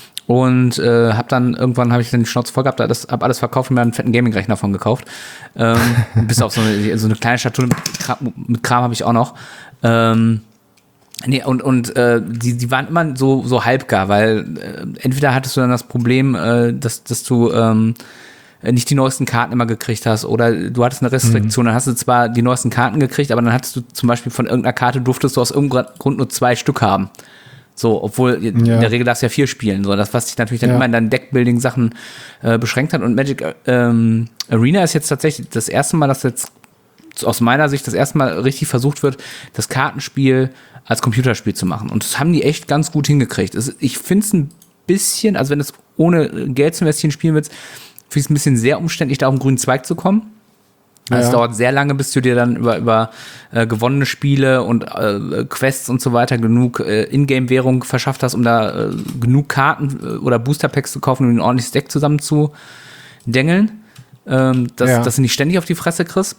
Und äh, habe dann irgendwann habe ich dann die Schnauze voll gehabt, das, hab alles verkauft und mir einen fetten Gaming-Rechner von gekauft. Ähm, bis auf so eine, so eine kleine Schatulle mit Kram, mit Kram habe ich auch noch. Ähm, nee, und und äh, die, die waren immer so, so halbgar, weil äh, entweder hattest du dann das Problem, äh, dass, dass du ähm, nicht die neuesten Karten immer gekriegt hast oder du hattest eine Restriktion, mhm. dann hast du zwar die neuesten Karten gekriegt, aber dann hattest du zum Beispiel von irgendeiner Karte, durftest du aus irgendeinem Grund nur zwei Stück haben. So, obwohl in ja. der Regel darfst du ja vier spielen. So, das, was dich natürlich dann ja. immer in deinen Deckbuilding-Sachen äh, beschränkt hat. Und Magic ähm, Arena ist jetzt tatsächlich das erste Mal, dass jetzt aus meiner Sicht das erste Mal richtig versucht wird, das Kartenspiel als Computerspiel zu machen. Und das haben die echt ganz gut hingekriegt. Es, ich finde es ein bisschen, also wenn du es ohne Geld zu investieren spielen willst, finde ich es ein bisschen sehr umständlich, da auf den grünen Zweig zu kommen. Also ja. Es dauert sehr lange, bis du dir dann über, über äh, gewonnene Spiele und äh, Quests und so weiter genug äh, Ingame-Währung verschafft hast, um da äh, genug Karten äh, oder Booster-Packs zu kaufen, um ein ordentliches Deck zusammen zu dengeln, ähm, dass, ja. dass du nicht ständig auf die Fresse kriegst.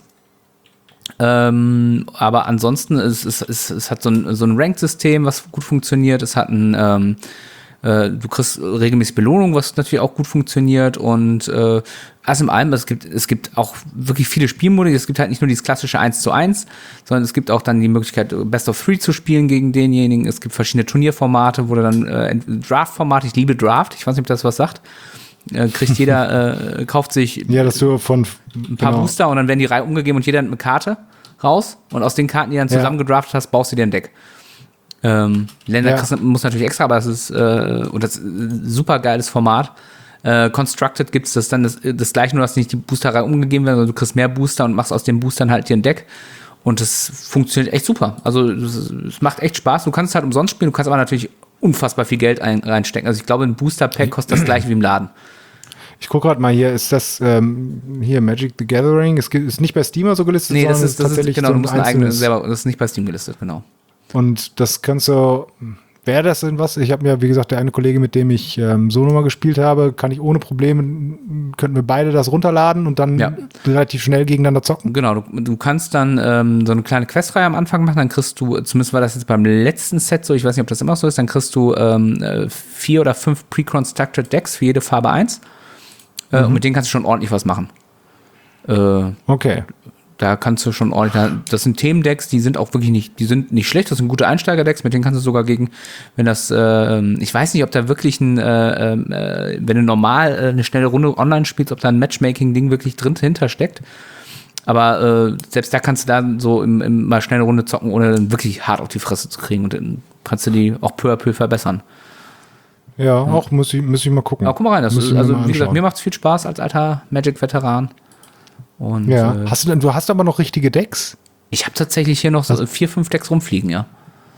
Ähm, aber ansonsten, es, es, es, es hat so ein, so ein Ranked-System, was gut funktioniert. Es hat ein ähm, Du kriegst regelmäßig Belohnung, was natürlich auch gut funktioniert und äh, alles in allem, es gibt, es gibt auch wirklich viele Spielmodi. Es gibt halt nicht nur dieses klassische eins zu eins, sondern es gibt auch dann die Möglichkeit, Best of Three zu spielen gegen denjenigen. Es gibt verschiedene Turnierformate, wo du dann äh, Draft-Format, ich liebe Draft, ich weiß nicht, ob das was sagt, äh, kriegt jeder, äh, kauft sich ja, dass du von, ein paar genau. Booster und dann werden die Reihe umgegeben und jeder hat eine Karte raus und aus den Karten, die du dann zusammen ja. gedraftet hast, baust du dir ein Deck. Ähm, Länder ja. muss natürlich extra, aber es ist äh, und das ist ein super geiles Format. Äh, Constructed gibt es das dann das, das gleiche, nur dass nicht die Boosterreihe umgegeben werden, sondern du kriegst mehr Booster und machst aus den Boostern halt dir ein Deck. Und das funktioniert echt super. Also es macht echt Spaß. Du kannst es halt umsonst spielen, du kannst aber natürlich unfassbar viel Geld ein, reinstecken. Also ich glaube, ein Booster-Pack kostet das gleiche wie im Laden. Ich gucke gerade mal hier, ist das ähm, hier Magic the Gathering? Es ist nicht bei Steam so gelistet, nee, sondern das ist, das tatsächlich ist genau, so du musst eine eigene einzelnes- selber, das ist nicht bei Steam gelistet, genau. Und das kannst du, wäre das denn was? Ich habe mir, wie gesagt, der eine Kollege, mit dem ich ähm, so nochmal gespielt habe, kann ich ohne Probleme, könnten wir beide das runterladen und dann Ja. relativ schnell gegeneinander zocken. Genau, du, du kannst dann ähm, so eine kleine Questreihe am Anfang machen, dann kriegst du, zumindest war das jetzt beim letzten Set so, ich weiß nicht, ob das immer so ist, dann kriegst du ähm, äh, vier oder fünf pre-constructed Decks für jede Farbe eins äh, Mhm. und mit denen kannst du schon ordentlich was machen. Äh, Okay. Da kannst du schon ordentlich, das sind Themendecks, die sind auch wirklich nicht, die sind nicht schlecht, das sind gute Einsteigerdecks, mit denen kannst du sogar gegen, wenn das, äh, ich weiß nicht, ob da wirklich ein, äh, äh, wenn du normal äh, eine schnelle Runde online spielst, ob da ein Matchmaking-Ding wirklich drin hinter steckt. Aber äh, selbst da kannst du da so im, im mal schnelle Runde zocken, ohne dann wirklich hart auf die Fresse zu kriegen und dann kannst du die auch peu à peu verbessern. Ja, ja. auch muss ich, muss ich mal gucken. Aber guck mal rein, das Muss ist, ich mir also mal wie gesagt, anschauen. mir macht es viel Spaß als alter Magic-Veteran. Und, Ja, äh, hast du denn, du hast aber noch richtige Decks? ich habe tatsächlich hier noch so vier, fünf Decks rumfliegen, ja.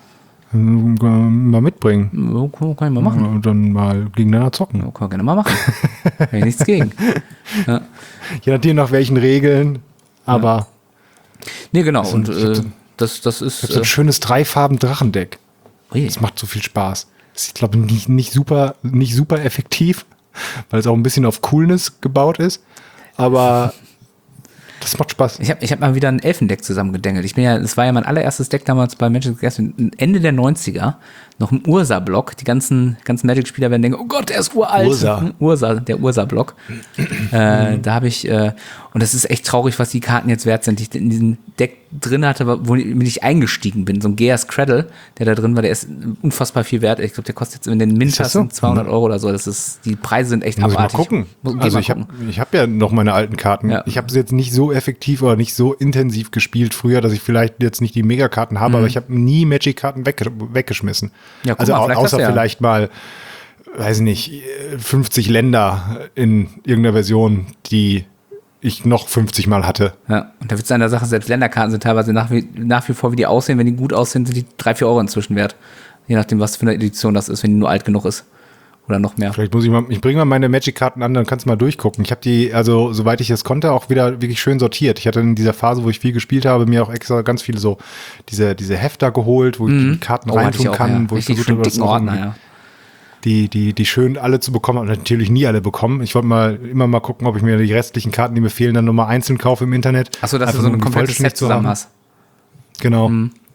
Ähm, Mal mitbringen. Ja, kann ich mal machen. Und dann mal gegeneinander zocken. Ja, können wir gerne mal machen. Habe ich nichts gegen. Ja. Je nachdem nach welchen Regeln, aber Nee, genau. Das Und sind- ich hab äh, so- das, das ist. ich hab so ein Äh, schönes Dreifarben-Drachendeck. ui. Das macht so viel Spaß. Das ist, ich glaube, nicht, nicht, super, nicht super effektiv, weil es auch ein bisschen auf Coolness gebaut ist. Aber Das macht Spaß. Ich habe ich hab mal wieder ein Elfendeck zusammengedengelt. Ich bin ja, das war ja mein allererstes Deck damals bei Magic the Gathering, Ende der neunziger, noch im Ursa-Block. Die ganzen, ganzen Magic-Spieler werden denken, oh Gott, der ist uralt. Ursa. Ursa, der Ursa-Block. äh, da habe ich, äh, und das ist echt traurig, was die Karten jetzt wert sind, die ich in diesem Deck drin hatte, womit ich eingestiegen bin. So ein Geas Cradle, der da drin war, der ist unfassbar viel wert. Ich glaube, der kostet jetzt in den Mintas so? zweihundert Euro oder so. Das ist, die Preise sind echt Muss abartig. ich mal gucken. Muss- geh Also mal ich habe gucken. ich hab ja noch meine alten Karten. Ja. Ich habe sie jetzt nicht so effektiv oder nicht so intensiv gespielt früher, dass ich vielleicht jetzt nicht die Megakarten habe, aber ich habe nie Magic-Karten wegge weggeschmissen. Ja, guck also mal, au vielleicht außer hast du ja- vielleicht mal, weiß ich nicht, fünfzig Länder in irgendeiner Version, die ich noch fünfzig Mal hatte. Ja, und da wird es an der Sache, selbst Länderkarten sind teilweise nach wie, nach wie vor, wie die aussehen, wenn die gut aussehen, sind die drei, vier Euro inzwischen wert. Je nachdem, was für eine Edition das ist, wenn die nur alt genug ist. Oder noch mehr. Vielleicht muss ich mal, ich bringe mal meine Magic-Karten an, dann kannst du mal durchgucken. Ich habe die, also soweit ich es konnte, auch wieder wirklich schön sortiert. Ich hatte in dieser Phase, wo ich viel gespielt habe, mir auch extra ganz viele so diese, diese Hefter geholt, wo ich die Karten Oh, hatte reintun ich auch, kann, ja. wo ich Richtig versucht schön habe, das dicken auch Ordner, irgendwie- ja. die, die, die schön alle zu bekommen, und natürlich nie alle bekommen. Ich wollte mal immer mal gucken, ob ich mir die restlichen Karten, die mir fehlen, dann nochmal einzeln kaufe im Internet. Achso, dass Einfach du so nur, ein um die komplettes vollständig Set zu zusammen haben. hast. Genau.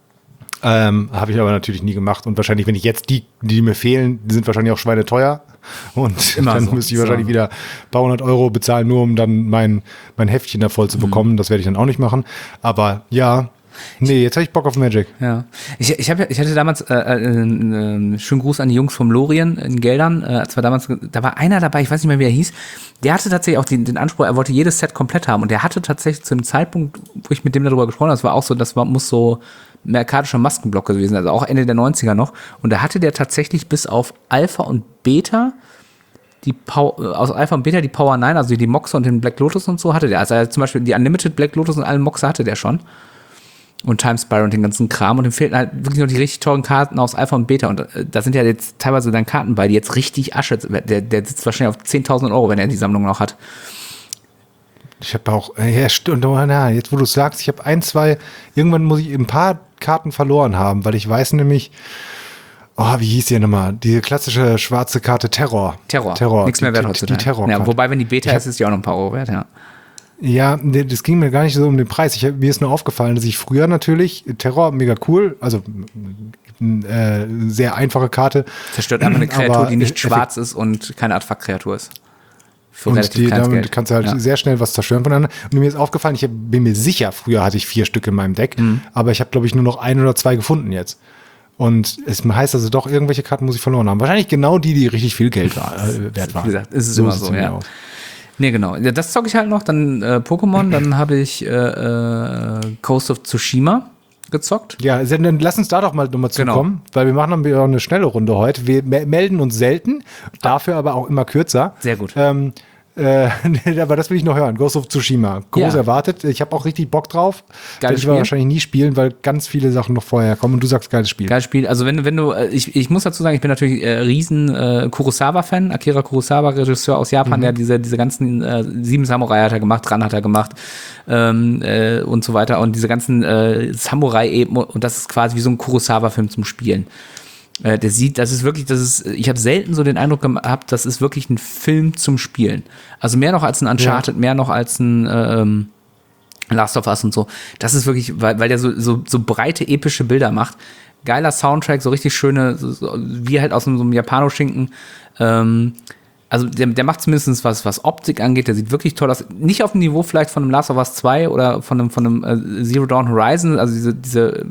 Ähm, habe ich aber natürlich nie gemacht. Und wahrscheinlich, wenn ich jetzt die, die mir fehlen, die sind wahrscheinlich auch schweineteuer. Und Immer dann so. müsste ich wahrscheinlich So. wieder ein paar hundert Euro bezahlen, nur um dann mein, mein Heftchen da voll zu bekommen. Das werde ich dann auch nicht machen. Aber ja, nee, jetzt habe ich Bock auf Magic. Ja. Ich, ich, hab, ja- ich hatte damals äh, äh, einen äh, schönen Gruß an die Jungs vom Lorien in Geldern. Äh, als wir damals, da war einer dabei, ich weiß nicht mehr, wie er hieß. Der hatte tatsächlich auch den, den Anspruch, er wollte jedes Set komplett haben. Und der hatte tatsächlich zu dem Zeitpunkt, wo ich mit dem darüber gesprochen habe, das war auch so, das war, muss so ein arkadischer Maskenblock gewesen sein, also auch Ende der neunziger noch. Und da hatte der tatsächlich bis auf Alpha und Beta die Pow- äh, aus Alpha und Beta die Power neun, also die Moxe und den Black Lotus und so hatte der. Also er zum Beispiel die Unlimited Black Lotus und alle Moxe hatte der schon. Und Time Spiral und den ganzen Kram. Und ihm fehlten halt wirklich noch die richtig teuren Karten aus Alpha und Beta. Und äh, da sind ja jetzt teilweise dann Karten bei, die jetzt richtig Asche, der, der sitzt wahrscheinlich auf zehntausend Euro, wenn er die Sammlung noch hat. Ich habe auch, äh, ja, stimmt, oh, na, jetzt wo du es sagst, ich habe ein, zwei, irgendwann muss ich ein paar Karten verloren haben, weil ich weiß nämlich, oh, wie hieß die nochmal? Diese klassische schwarze Karte Terror. Terror. Terror. Nichts mehr Die- wert die- heutzutage. Die Terror. Ja, wobei, wenn die Beta Ich hab- ist, ist die auch noch ein paar Euro wert, ja. Ja, nee, das ging mir gar nicht so um den Preis. Ich, hab- mir ist nur aufgefallen, dass ich früher natürlich, Terror, mega cool, also äh, sehr einfache Karte. Zerstört einfach eine Kreatur, Aber die nicht effekt- schwarz ist und keine Artefaktkreatur ist. Für Und relativ die, kleines damit Geld. kannst du halt Ja. sehr schnell was zerstören voneinander. Und mir ist aufgefallen, ich hab, bin mir sicher, früher hatte ich vier Stück in meinem Deck, Mhm. aber ich habe, glaube ich, nur noch ein oder zwei gefunden jetzt. Und es heißt also doch, irgendwelche Karten muss ich verloren haben. Wahrscheinlich genau die, die richtig viel Geld war, äh, wert waren. Wie gesagt, ist es immer sieht's so, mir ja. aus. Nee, genau. Ja, das zocke ich halt noch. Dann äh, Pokémon, dann habe ich äh, äh, Coast of Tsushima gezockt. Ja, dann lass uns da doch mal nochmal Genau. zukommen, weil wir machen dann wieder eine schnelle Runde heute. Wir me- melden uns selten, dafür aber auch immer kürzer. Sehr gut. Ähm, äh, aber das will ich noch hören. Ghost of Tsushima. Groß Ja. erwartet. Ich habe auch richtig Bock drauf. Geiles Werde ich aber Spiel. wahrscheinlich nie spielen, weil ganz viele Sachen noch vorher kommen. Und du sagst geiles Spiel. Geiles Spiel. Also wenn, wenn du, äh, ich, ich muss dazu sagen, ich bin natürlich äh, riesen äh, Kurosawa-Fan. Akira Kurosawa, Regisseur aus Japan, der diese, diese ganzen äh, Sieben Samurai hat er gemacht, Ran hat er gemacht ähm, äh, und so weiter. Und diese ganzen äh, Samurai eben, und das ist quasi wie so ein Kurosawa-Film zum Spielen. Äh, der sieht, das ist wirklich, das ist, ich habe selten so den Eindruck gehabt, das ist wirklich ein Film zum Spielen. Also mehr noch als ein Uncharted, mehr noch als ein ähm, Last of Us und so. Das ist wirklich, weil, weil der so, so, so breite, epische Bilder macht. Geiler Soundtrack, so richtig schöne, so, so, wie halt aus so einem Japano-Schinken. Ähm, also der, der macht zumindest was, was Optik angeht, der sieht wirklich toll aus. Nicht auf dem Niveau vielleicht von einem Last of Us zwei oder von einem, von einem äh, Zero Dawn Horizon, also diese, diese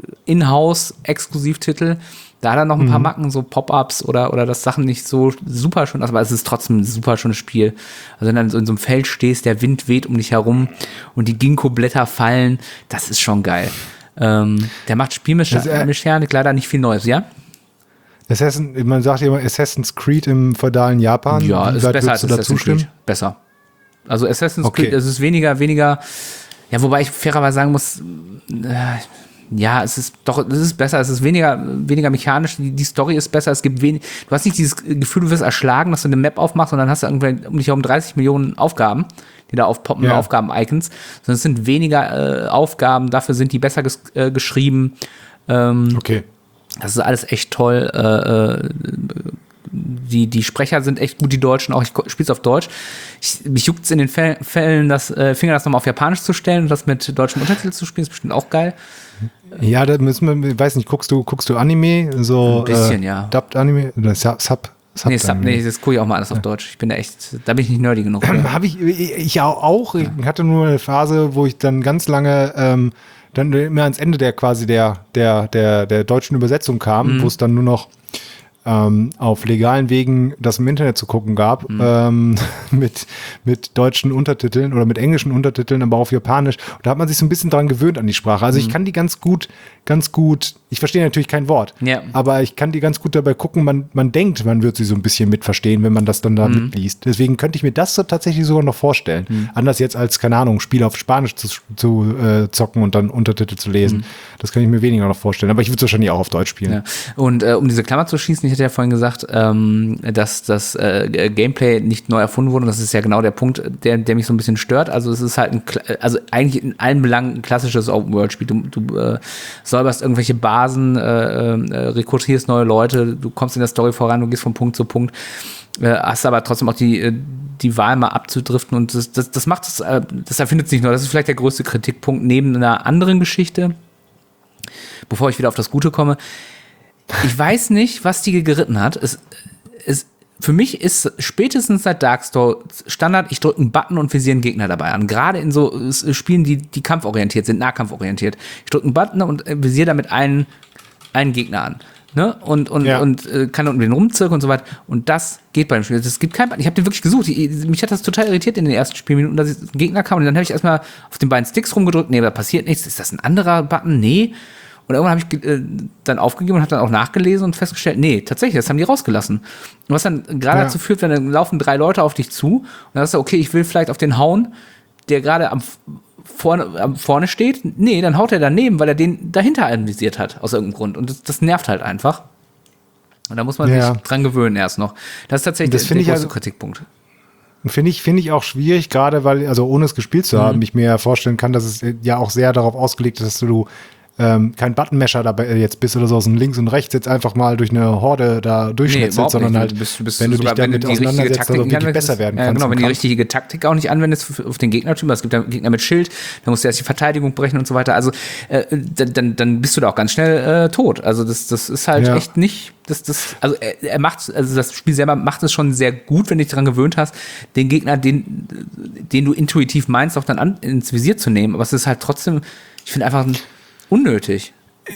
Inhouse-Exklusivtitel. Da hat er noch ein paar Macken, so Pop-Ups oder, oder das Sachen nicht so super schön aus, aber es ist trotzdem ein super schönes Spiel. Also wenn du so in so einem Feld stehst, der Wind weht um dich herum und die Ginkgo-Blätter fallen, das ist schon geil. Ähm, der macht Spielmechanik leider nicht viel Neues, ja? Assassin, man sagt ja immer Assassin's Creed im feudalen Japan. Ja, Wie ist weit besser würdest als du Assassin's zustimmen? Creed. Besser. Also Assassin's Okay. Creed, es ist weniger, weniger, ja, wobei ich fairerweise sagen muss, äh, ja, es ist doch, es ist besser, es ist weniger, weniger mechanisch, die, die Story ist besser, es gibt wenig, du hast nicht dieses Gefühl, du wirst erschlagen, dass du eine Map aufmachst und dann hast du irgendwie um dich herum dreißig Millionen Aufgaben, die da aufpoppen, Ja. Aufgaben-Icons, sondern es sind weniger äh, Aufgaben, dafür sind die besser ges äh, geschrieben, ähm, Okay. das ist alles echt toll. Äh, äh, die, die Sprecher sind echt gut, die Deutschen, auch ich spiele es auf Deutsch. Ich, mich juckt es in den Fällen, das äh, Finger das nochmal auf Japanisch zu stellen und das mit deutschem Untertitel zu spielen, ist bestimmt auch geil. Ja, da müssen wir, ich weiß nicht, guckst du, guckst du Anime? So, ein bisschen, äh, ja. Dubbed Anime? Oder Sub? Sub nee, Sub, nee, das gucke ich auch mal alles auf Deutsch. Ich bin da echt, da bin ich nicht nerdy genug. Habe ich, ich auch. Ich hatte nur eine Phase, wo ich dann ganz lange ähm, dann immer ans Ende der quasi der, der, der, der deutschen Übersetzung kam, mhm. wo es dann nur noch ähm, auf legalen Wegen das im Internet zu gucken gab, mhm. ähm, mit, mit deutschen Untertiteln oder mit englischen Untertiteln, aber auf Japanisch. Und da hat man sich so ein bisschen dran gewöhnt an die Sprache. Also mhm. ich kann die ganz gut, ganz gut, ich verstehe natürlich kein Wort, ja. aber ich kann die ganz gut dabei gucken, man, man denkt, man wird sie so ein bisschen mitverstehen, wenn man das dann da mhm. mitliest. Deswegen könnte ich mir das so tatsächlich sogar noch vorstellen. Mhm. Anders jetzt als, keine Ahnung, Spiel auf Spanisch zu, zu äh, zocken und dann Untertitel zu lesen. Mhm. Das kann ich mir weniger noch vorstellen. Aber ich würde es wahrscheinlich auch auf Deutsch spielen. Ja. Und äh, um diese Klammer zu schließen, ich hatte ja vorhin gesagt, ähm, dass das äh, Gameplay nicht neu erfunden wurde. Und das ist ja genau der Punkt, der, der mich so ein bisschen stört. Also es ist halt ein, also eigentlich in allen Belangen ein klassisches Open-World-Spiel. Du, du äh, säuberst irgendwelche Basen, äh, äh, rekrutierst neue Leute, du kommst in der Story voran, du gehst von Punkt zu Punkt, äh, hast aber trotzdem auch die, die Wahl mal abzudriften und das, das, das macht es, äh, das erfindet es nicht nur. Das ist vielleicht der größte Kritikpunkt neben einer anderen Geschichte, bevor ich wieder auf das Gute komme. Ich weiß nicht, was die geritten hat. Es, es, für mich ist spätestens seit Darkstone Standard, ich drücke einen Button und visiere einen Gegner dabei an. Gerade in so Spielen, die, die kampforientiert sind, nahkampforientiert. Ich drücke einen Button und visiere damit einen, einen Gegner an. Ne? Und, und, ja. und äh, kann um den rumzirkeln und so weiter. Und das geht bei dem Spiel. Es gibt kein Button. Ich habe den wirklich gesucht. Ich, mich hat das total irritiert in den ersten Spielminuten, dass ein Gegner kam und dann habe ich erstmal auf den beiden Sticks rumgedrückt. Nee, da passiert nichts. Ist das ein anderer Button? Nee. Und irgendwann habe ich äh, dann aufgegeben und habe dann auch nachgelesen und festgestellt, nee, tatsächlich, das haben die rausgelassen. Und was dann gerade ja. dazu führt, wenn dann laufen drei Leute auf dich zu und dann sagst du, okay, ich will vielleicht auf den hauen, der gerade am, vorne, am vorne steht. Nee, dann haut er daneben, weil er den dahinter anvisiert hat, aus irgendeinem Grund. Und das, das nervt halt einfach. Und da muss man ja. sich dran gewöhnen erst noch. Das ist tatsächlich das der, der große also, Kritikpunkt. Finde ich, finde ich auch schwierig, gerade weil, also ohne es gespielt zu haben, mhm. ich mir ja vorstellen kann, dass es ja auch sehr darauf ausgelegt ist, dass du Ähm, kein Buttonmesher dabei jetzt bist oder so aus dem links und rechts jetzt einfach mal durch eine Horde da durchschnetzelt, nee, sondern halt, du bist, du bist wenn du dich damit auseinandersetzt, also wirklich besser werden ja, kannst. Genau, wenn du die richtige Taktik auch nicht anwendest auf den Gegnertyp, es gibt ja Gegner mit Schild, dann musst du erst die Verteidigung brechen und so weiter, also äh, dann, dann bist du da auch ganz schnell äh, tot. Also das, das ist halt ja. echt nicht, das, das, also er, er macht, also das Spiel selber macht es schon sehr gut, wenn du dich daran gewöhnt hast, den Gegner, den, den du intuitiv meinst, auch dann an, ins Visier zu nehmen, aber es ist halt trotzdem, ich finde einfach ein unnötig.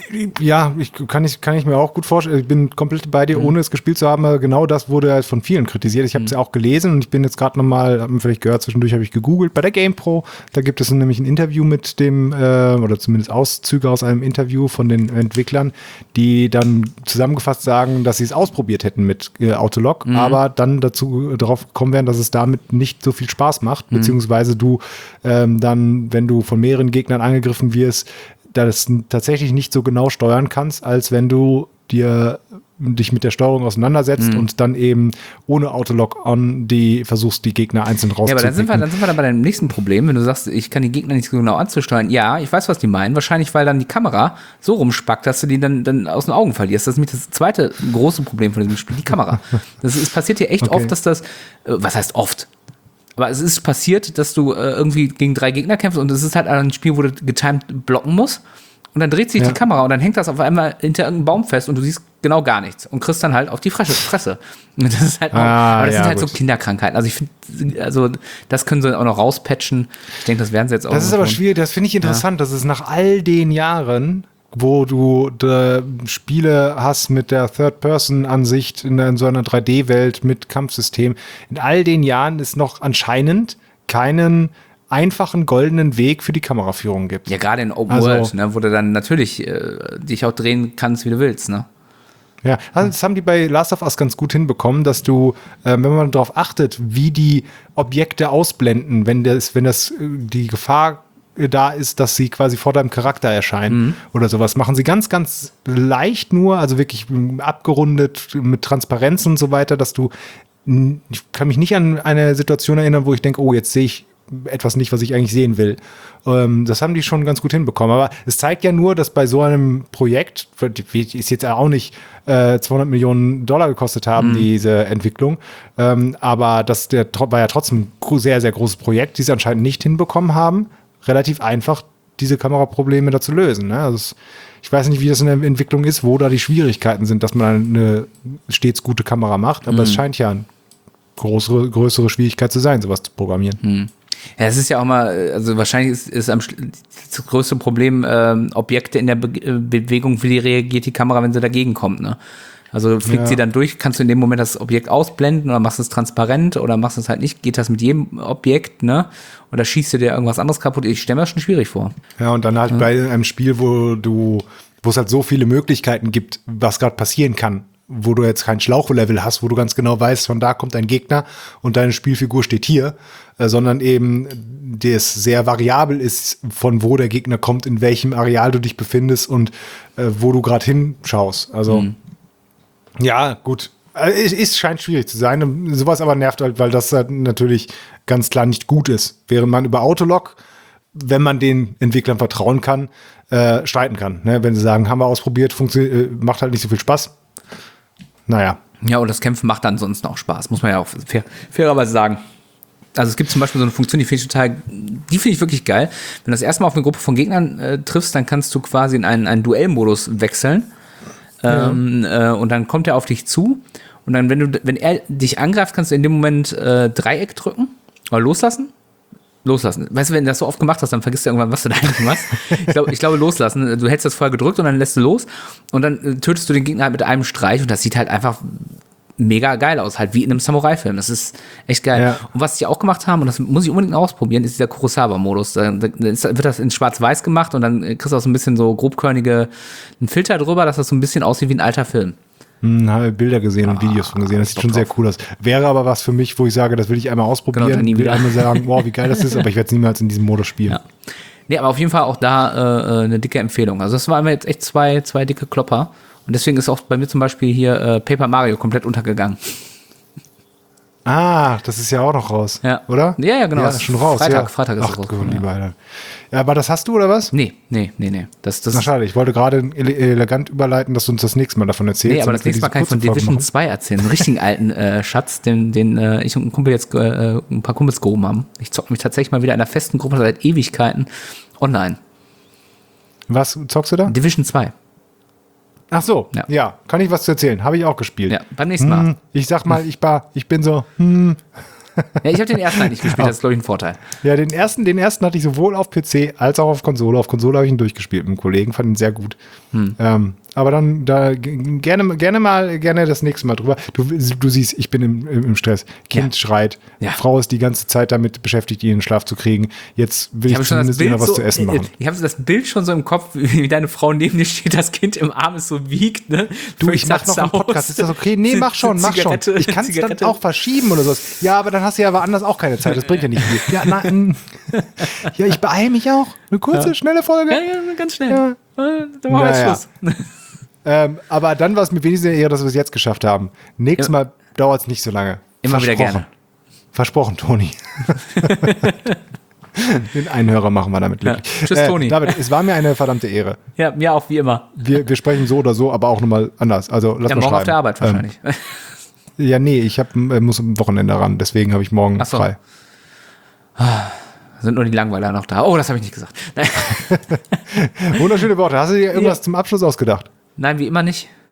Ja, ich, kann, ich, kann ich mir auch gut vorstellen. Ich bin komplett bei dir, mhm. ohne es gespielt zu haben. Genau das wurde halt von vielen kritisiert. Ich habe es mhm. ja auch gelesen und ich bin jetzt gerade nochmal, haben wir vielleicht gehört, zwischendurch habe ich gegoogelt bei der GamePro. Da gibt es nämlich ein Interview mit dem, äh, oder zumindest Auszüge aus einem Interview von den Entwicklern, die dann zusammengefasst sagen, dass sie es ausprobiert hätten mit äh, Autolog, mhm. aber dann dazu äh, darauf gekommen wären, dass es damit nicht so viel Spaß macht, mhm. beziehungsweise du ähm, dann, wenn du von mehreren Gegnern angegriffen wirst, das tatsächlich nicht so genau steuern kannst, als wenn du dir dich mit der Steuerung auseinandersetzt mhm. und dann eben ohne Autolog-on die versuchst, die Gegner einzeln rauszupicken. Ja, aber dann sind wir, dann sind wir dann bei deinem nächsten Problem, wenn du sagst, ich kann die Gegner nicht so genau anzusteuern. Ja, ich weiß, was die meinen. Wahrscheinlich, weil dann die Kamera so rumspackt, dass du die dann, dann aus den Augen verlierst. Das ist nämlich das zweite große Problem von diesem Spiel, die Kamera. Das ist, passiert hier echt okay. oft, dass das, äh, was heißt oft? Aber es ist passiert, dass du äh, irgendwie gegen drei Gegner kämpfst und es ist halt ein Spiel, wo du getimed blocken musst und dann dreht sich ja. die Kamera und dann hängt das auf einmal hinter irgendeinem Baum fest und du siehst genau gar nichts und kriegst dann halt auf die Fresse. Und das ist halt auch, ah, aber das ja, sind halt gut. so Kinderkrankheiten. Also ich finde, also das können sie auch noch rauspatchen. Ich denke, das werden sie jetzt auch. Das ist aber schwierig, das finde ich interessant, ja. dass es nach all den Jahren, wo du äh, Spiele hast mit der Third-Person-Ansicht in, in so einer drei D-Welt mit Kampfsystem. In all den Jahren ist noch anscheinend keinen einfachen goldenen Weg für die Kameraführung gibt. Ja, gerade in Open also, World, ne, wo du dann natürlich äh, dich auch drehen kannst, wie du willst, ne? Ja, also das haben die bei Last of Us ganz gut hinbekommen, dass du, äh, wenn man darauf achtet, wie die Objekte ausblenden, wenn das, wenn das die Gefahr da ist, dass sie quasi vor deinem Charakter erscheinen mhm. oder sowas. Machen sie ganz, ganz leicht nur, also wirklich abgerundet mit Transparenz und so weiter, dass du, ich kann mich nicht an eine Situation erinnern, wo ich denke, oh, jetzt sehe ich etwas nicht, was ich eigentlich sehen will. Ähm, das haben die schon ganz gut hinbekommen. Aber es zeigt ja nur, dass bei so einem Projekt, wie ist jetzt auch nicht äh, zweihundert Millionen Dollar gekostet haben, mhm. diese Entwicklung, ähm, aber das der, war ja trotzdem ein sehr, sehr großes Projekt, die sie anscheinend nicht hinbekommen haben, relativ einfach diese Kameraprobleme da zu lösen. Ne? Also es, ich weiß nicht, wie das in der Entwicklung ist, wo da die Schwierigkeiten sind, dass man eine stets gute Kamera macht, aber mhm. es scheint ja eine größere, größere Schwierigkeit zu sein, sowas zu programmieren. Mhm. Ja, es ist ja auch mal, also wahrscheinlich ist, ist am, das größte Problem ähm, Objekte in der Be Bewegung, wie reagiert die Kamera, wenn sie dagegen kommt, ne? Also fliegt ja. sie dann durch, kannst du in dem Moment das Objekt ausblenden oder machst es transparent oder machst es halt nicht, geht das mit jedem Objekt, ne? Oder schießt du dir irgendwas anderes kaputt? Ich stelle mir das schon schwierig vor. Ja, und dann halt ja. bei einem Spiel, wo du, wo es halt so viele Möglichkeiten gibt, was gerade passieren kann, wo du jetzt kein Schlauchlevel hast, wo du ganz genau weißt, von da kommt ein Gegner und deine Spielfigur steht hier, äh, sondern eben das sehr variabel ist, von wo der Gegner kommt, in welchem Areal du dich befindest und äh, wo du gerade hinschaust. Also mhm. ja, gut. Es ist, scheint schwierig zu sein. Sowas aber nervt halt, weil das halt natürlich ganz klar nicht gut ist. Während man über Autolog, wenn man den Entwicklern vertrauen kann, äh, streiten kann. Ne? Wenn sie sagen, haben wir ausprobiert, funktioniert, äh, macht halt nicht so viel Spaß. Naja. Ja, und das Kämpfen macht dann sonst auch Spaß, muss man ja auch fair, fairerweise sagen. Also es gibt zum Beispiel so eine Funktion, die finde ich total, die finde ich wirklich geil. Wenn du das erste Mal auf eine Gruppe von Gegnern äh, triffst, dann kannst du quasi in einen, einen Duellmodus wechseln. Ja. Ähm, äh, und dann kommt er auf dich zu und dann, wenn du, wenn er dich angreift, kannst du in dem Moment äh, Dreieck drücken oder loslassen. Loslassen. Weißt du, wenn du das so oft gemacht hast, dann vergisst du irgendwann, was du da eigentlich machst. Ich glaube, ich glaube, loslassen. Du hältst das vorher gedrückt und dann lässt du los und dann äh, tötest du den Gegner halt mit einem Streich und das sieht halt einfach mega geil aus, halt wie in einem Samurai-Film. Das ist echt geil. Ja. Und was die auch gemacht haben, und das muss ich unbedingt ausprobieren, ist dieser Kurosawa-Modus. Da, da wird das in schwarz-weiß gemacht und dann kriegst du auch so ein bisschen so grobkörnige einen Filter drüber, dass das so ein bisschen aussieht wie ein alter Film. Hm, habe Bilder gesehen und ah, Videos von gesehen. Das sieht schon drauf. Sehr cool aus. Wäre aber was für mich, wo ich sage, das will ich einmal ausprobieren. Genau, ich will einmal sagen, wow, wie geil das ist, aber ich werde es niemals in diesem Modus spielen. Ja. Nee, aber auf jeden Fall auch da äh, eine dicke Empfehlung. Also das waren jetzt echt zwei, zwei dicke Klopper. Und deswegen ist auch bei mir zum Beispiel hier äh, Paper Mario komplett untergegangen. Ah, das ist ja auch noch raus, ja. oder? Ja, ja, genau. Ja, ist schon raus. Freitag, ja. Freitag ist Ach, es raus. Gott, lieber Alter. Ja, aber das hast du, oder was? Nee, nee, nee, nee. Das, das Na schade, ich wollte gerade ele- elegant überleiten, dass du uns das nächste Mal davon erzählst. Nee, aber das nächste Mal kann ich von Division zwei erzählen. Einen richtigen alten äh, Schatz, den, den äh, ich und ein Kumpel jetzt äh, ein paar Kumpels gehoben haben. Ich zocke mich tatsächlich mal wieder in einer festen Gruppe seit Ewigkeiten online. Was zockst du da? Division zwei. Ach so, ja. ja, kann ich was zu erzählen. Habe ich auch gespielt. Ja, beim nächsten Mal. Hm, ich sag mal, ich, war, ich bin so, hm. Ja, ich habe den ersten eigentlich gespielt, das ist, glaube ich, ein Vorteil. Ja, den ersten, den ersten hatte ich sowohl auf P C als auch auf Konsole. Auf Konsole habe ich ihn durchgespielt mit einem Kollegen, fand ihn sehr gut. Hm. Ähm, aber dann da g- gerne, gerne mal, gerne das nächste Mal drüber. Du, du siehst, ich bin im, im Stress. Kind ja. schreit, ja. Frau ist die ganze Zeit damit beschäftigt, ihn in den Schlaf zu kriegen. Jetzt will ich, ich zumindest wieder was so, zu essen machen. Ich habe so das Bild schon so im Kopf, wie deine Frau neben dir steht, das Kind im Arm ist so wiegt, ne? Du, ich mach noch einen Podcast, ist das okay? Nee, mach schon, mach schon. Ich kann es dann auch verschieben oder so. Ja, aber dann hast du ja aber anders auch keine Zeit, das bringt ja nicht viel. Ja, nein. Ja, ich beeile mich auch. Eine kurze, ja. schnelle Folge. Ja, ja, ganz schnell. Ja. Dann machen wir naja. Schluss. Ähm, aber dann war es mir wenigstens eher, dass wir es jetzt geschafft haben. Nächstes ja. Mal dauert es nicht so lange. Immer wieder gerne. Versprochen, Toni. Den Einhörer machen wir damit glücklich. Ja. Tschüss, äh, Toni. David, es war mir eine verdammte Ehre. Ja, mir auch, wie immer. Wir, wir sprechen so oder so, aber auch nochmal anders. Also lass ja, mal morgen schreiben. auf der Arbeit wahrscheinlich. Ähm, ja, nee, ich hab, muss am Wochenende ran. Deswegen habe ich morgen Ach so. frei. Sind nur die Langweiler noch da? Oh, das habe ich nicht gesagt. Wunderschöne Worte. Hast du dir irgendwas ja. zum Abschluss ausgedacht? Nein, wie immer nicht.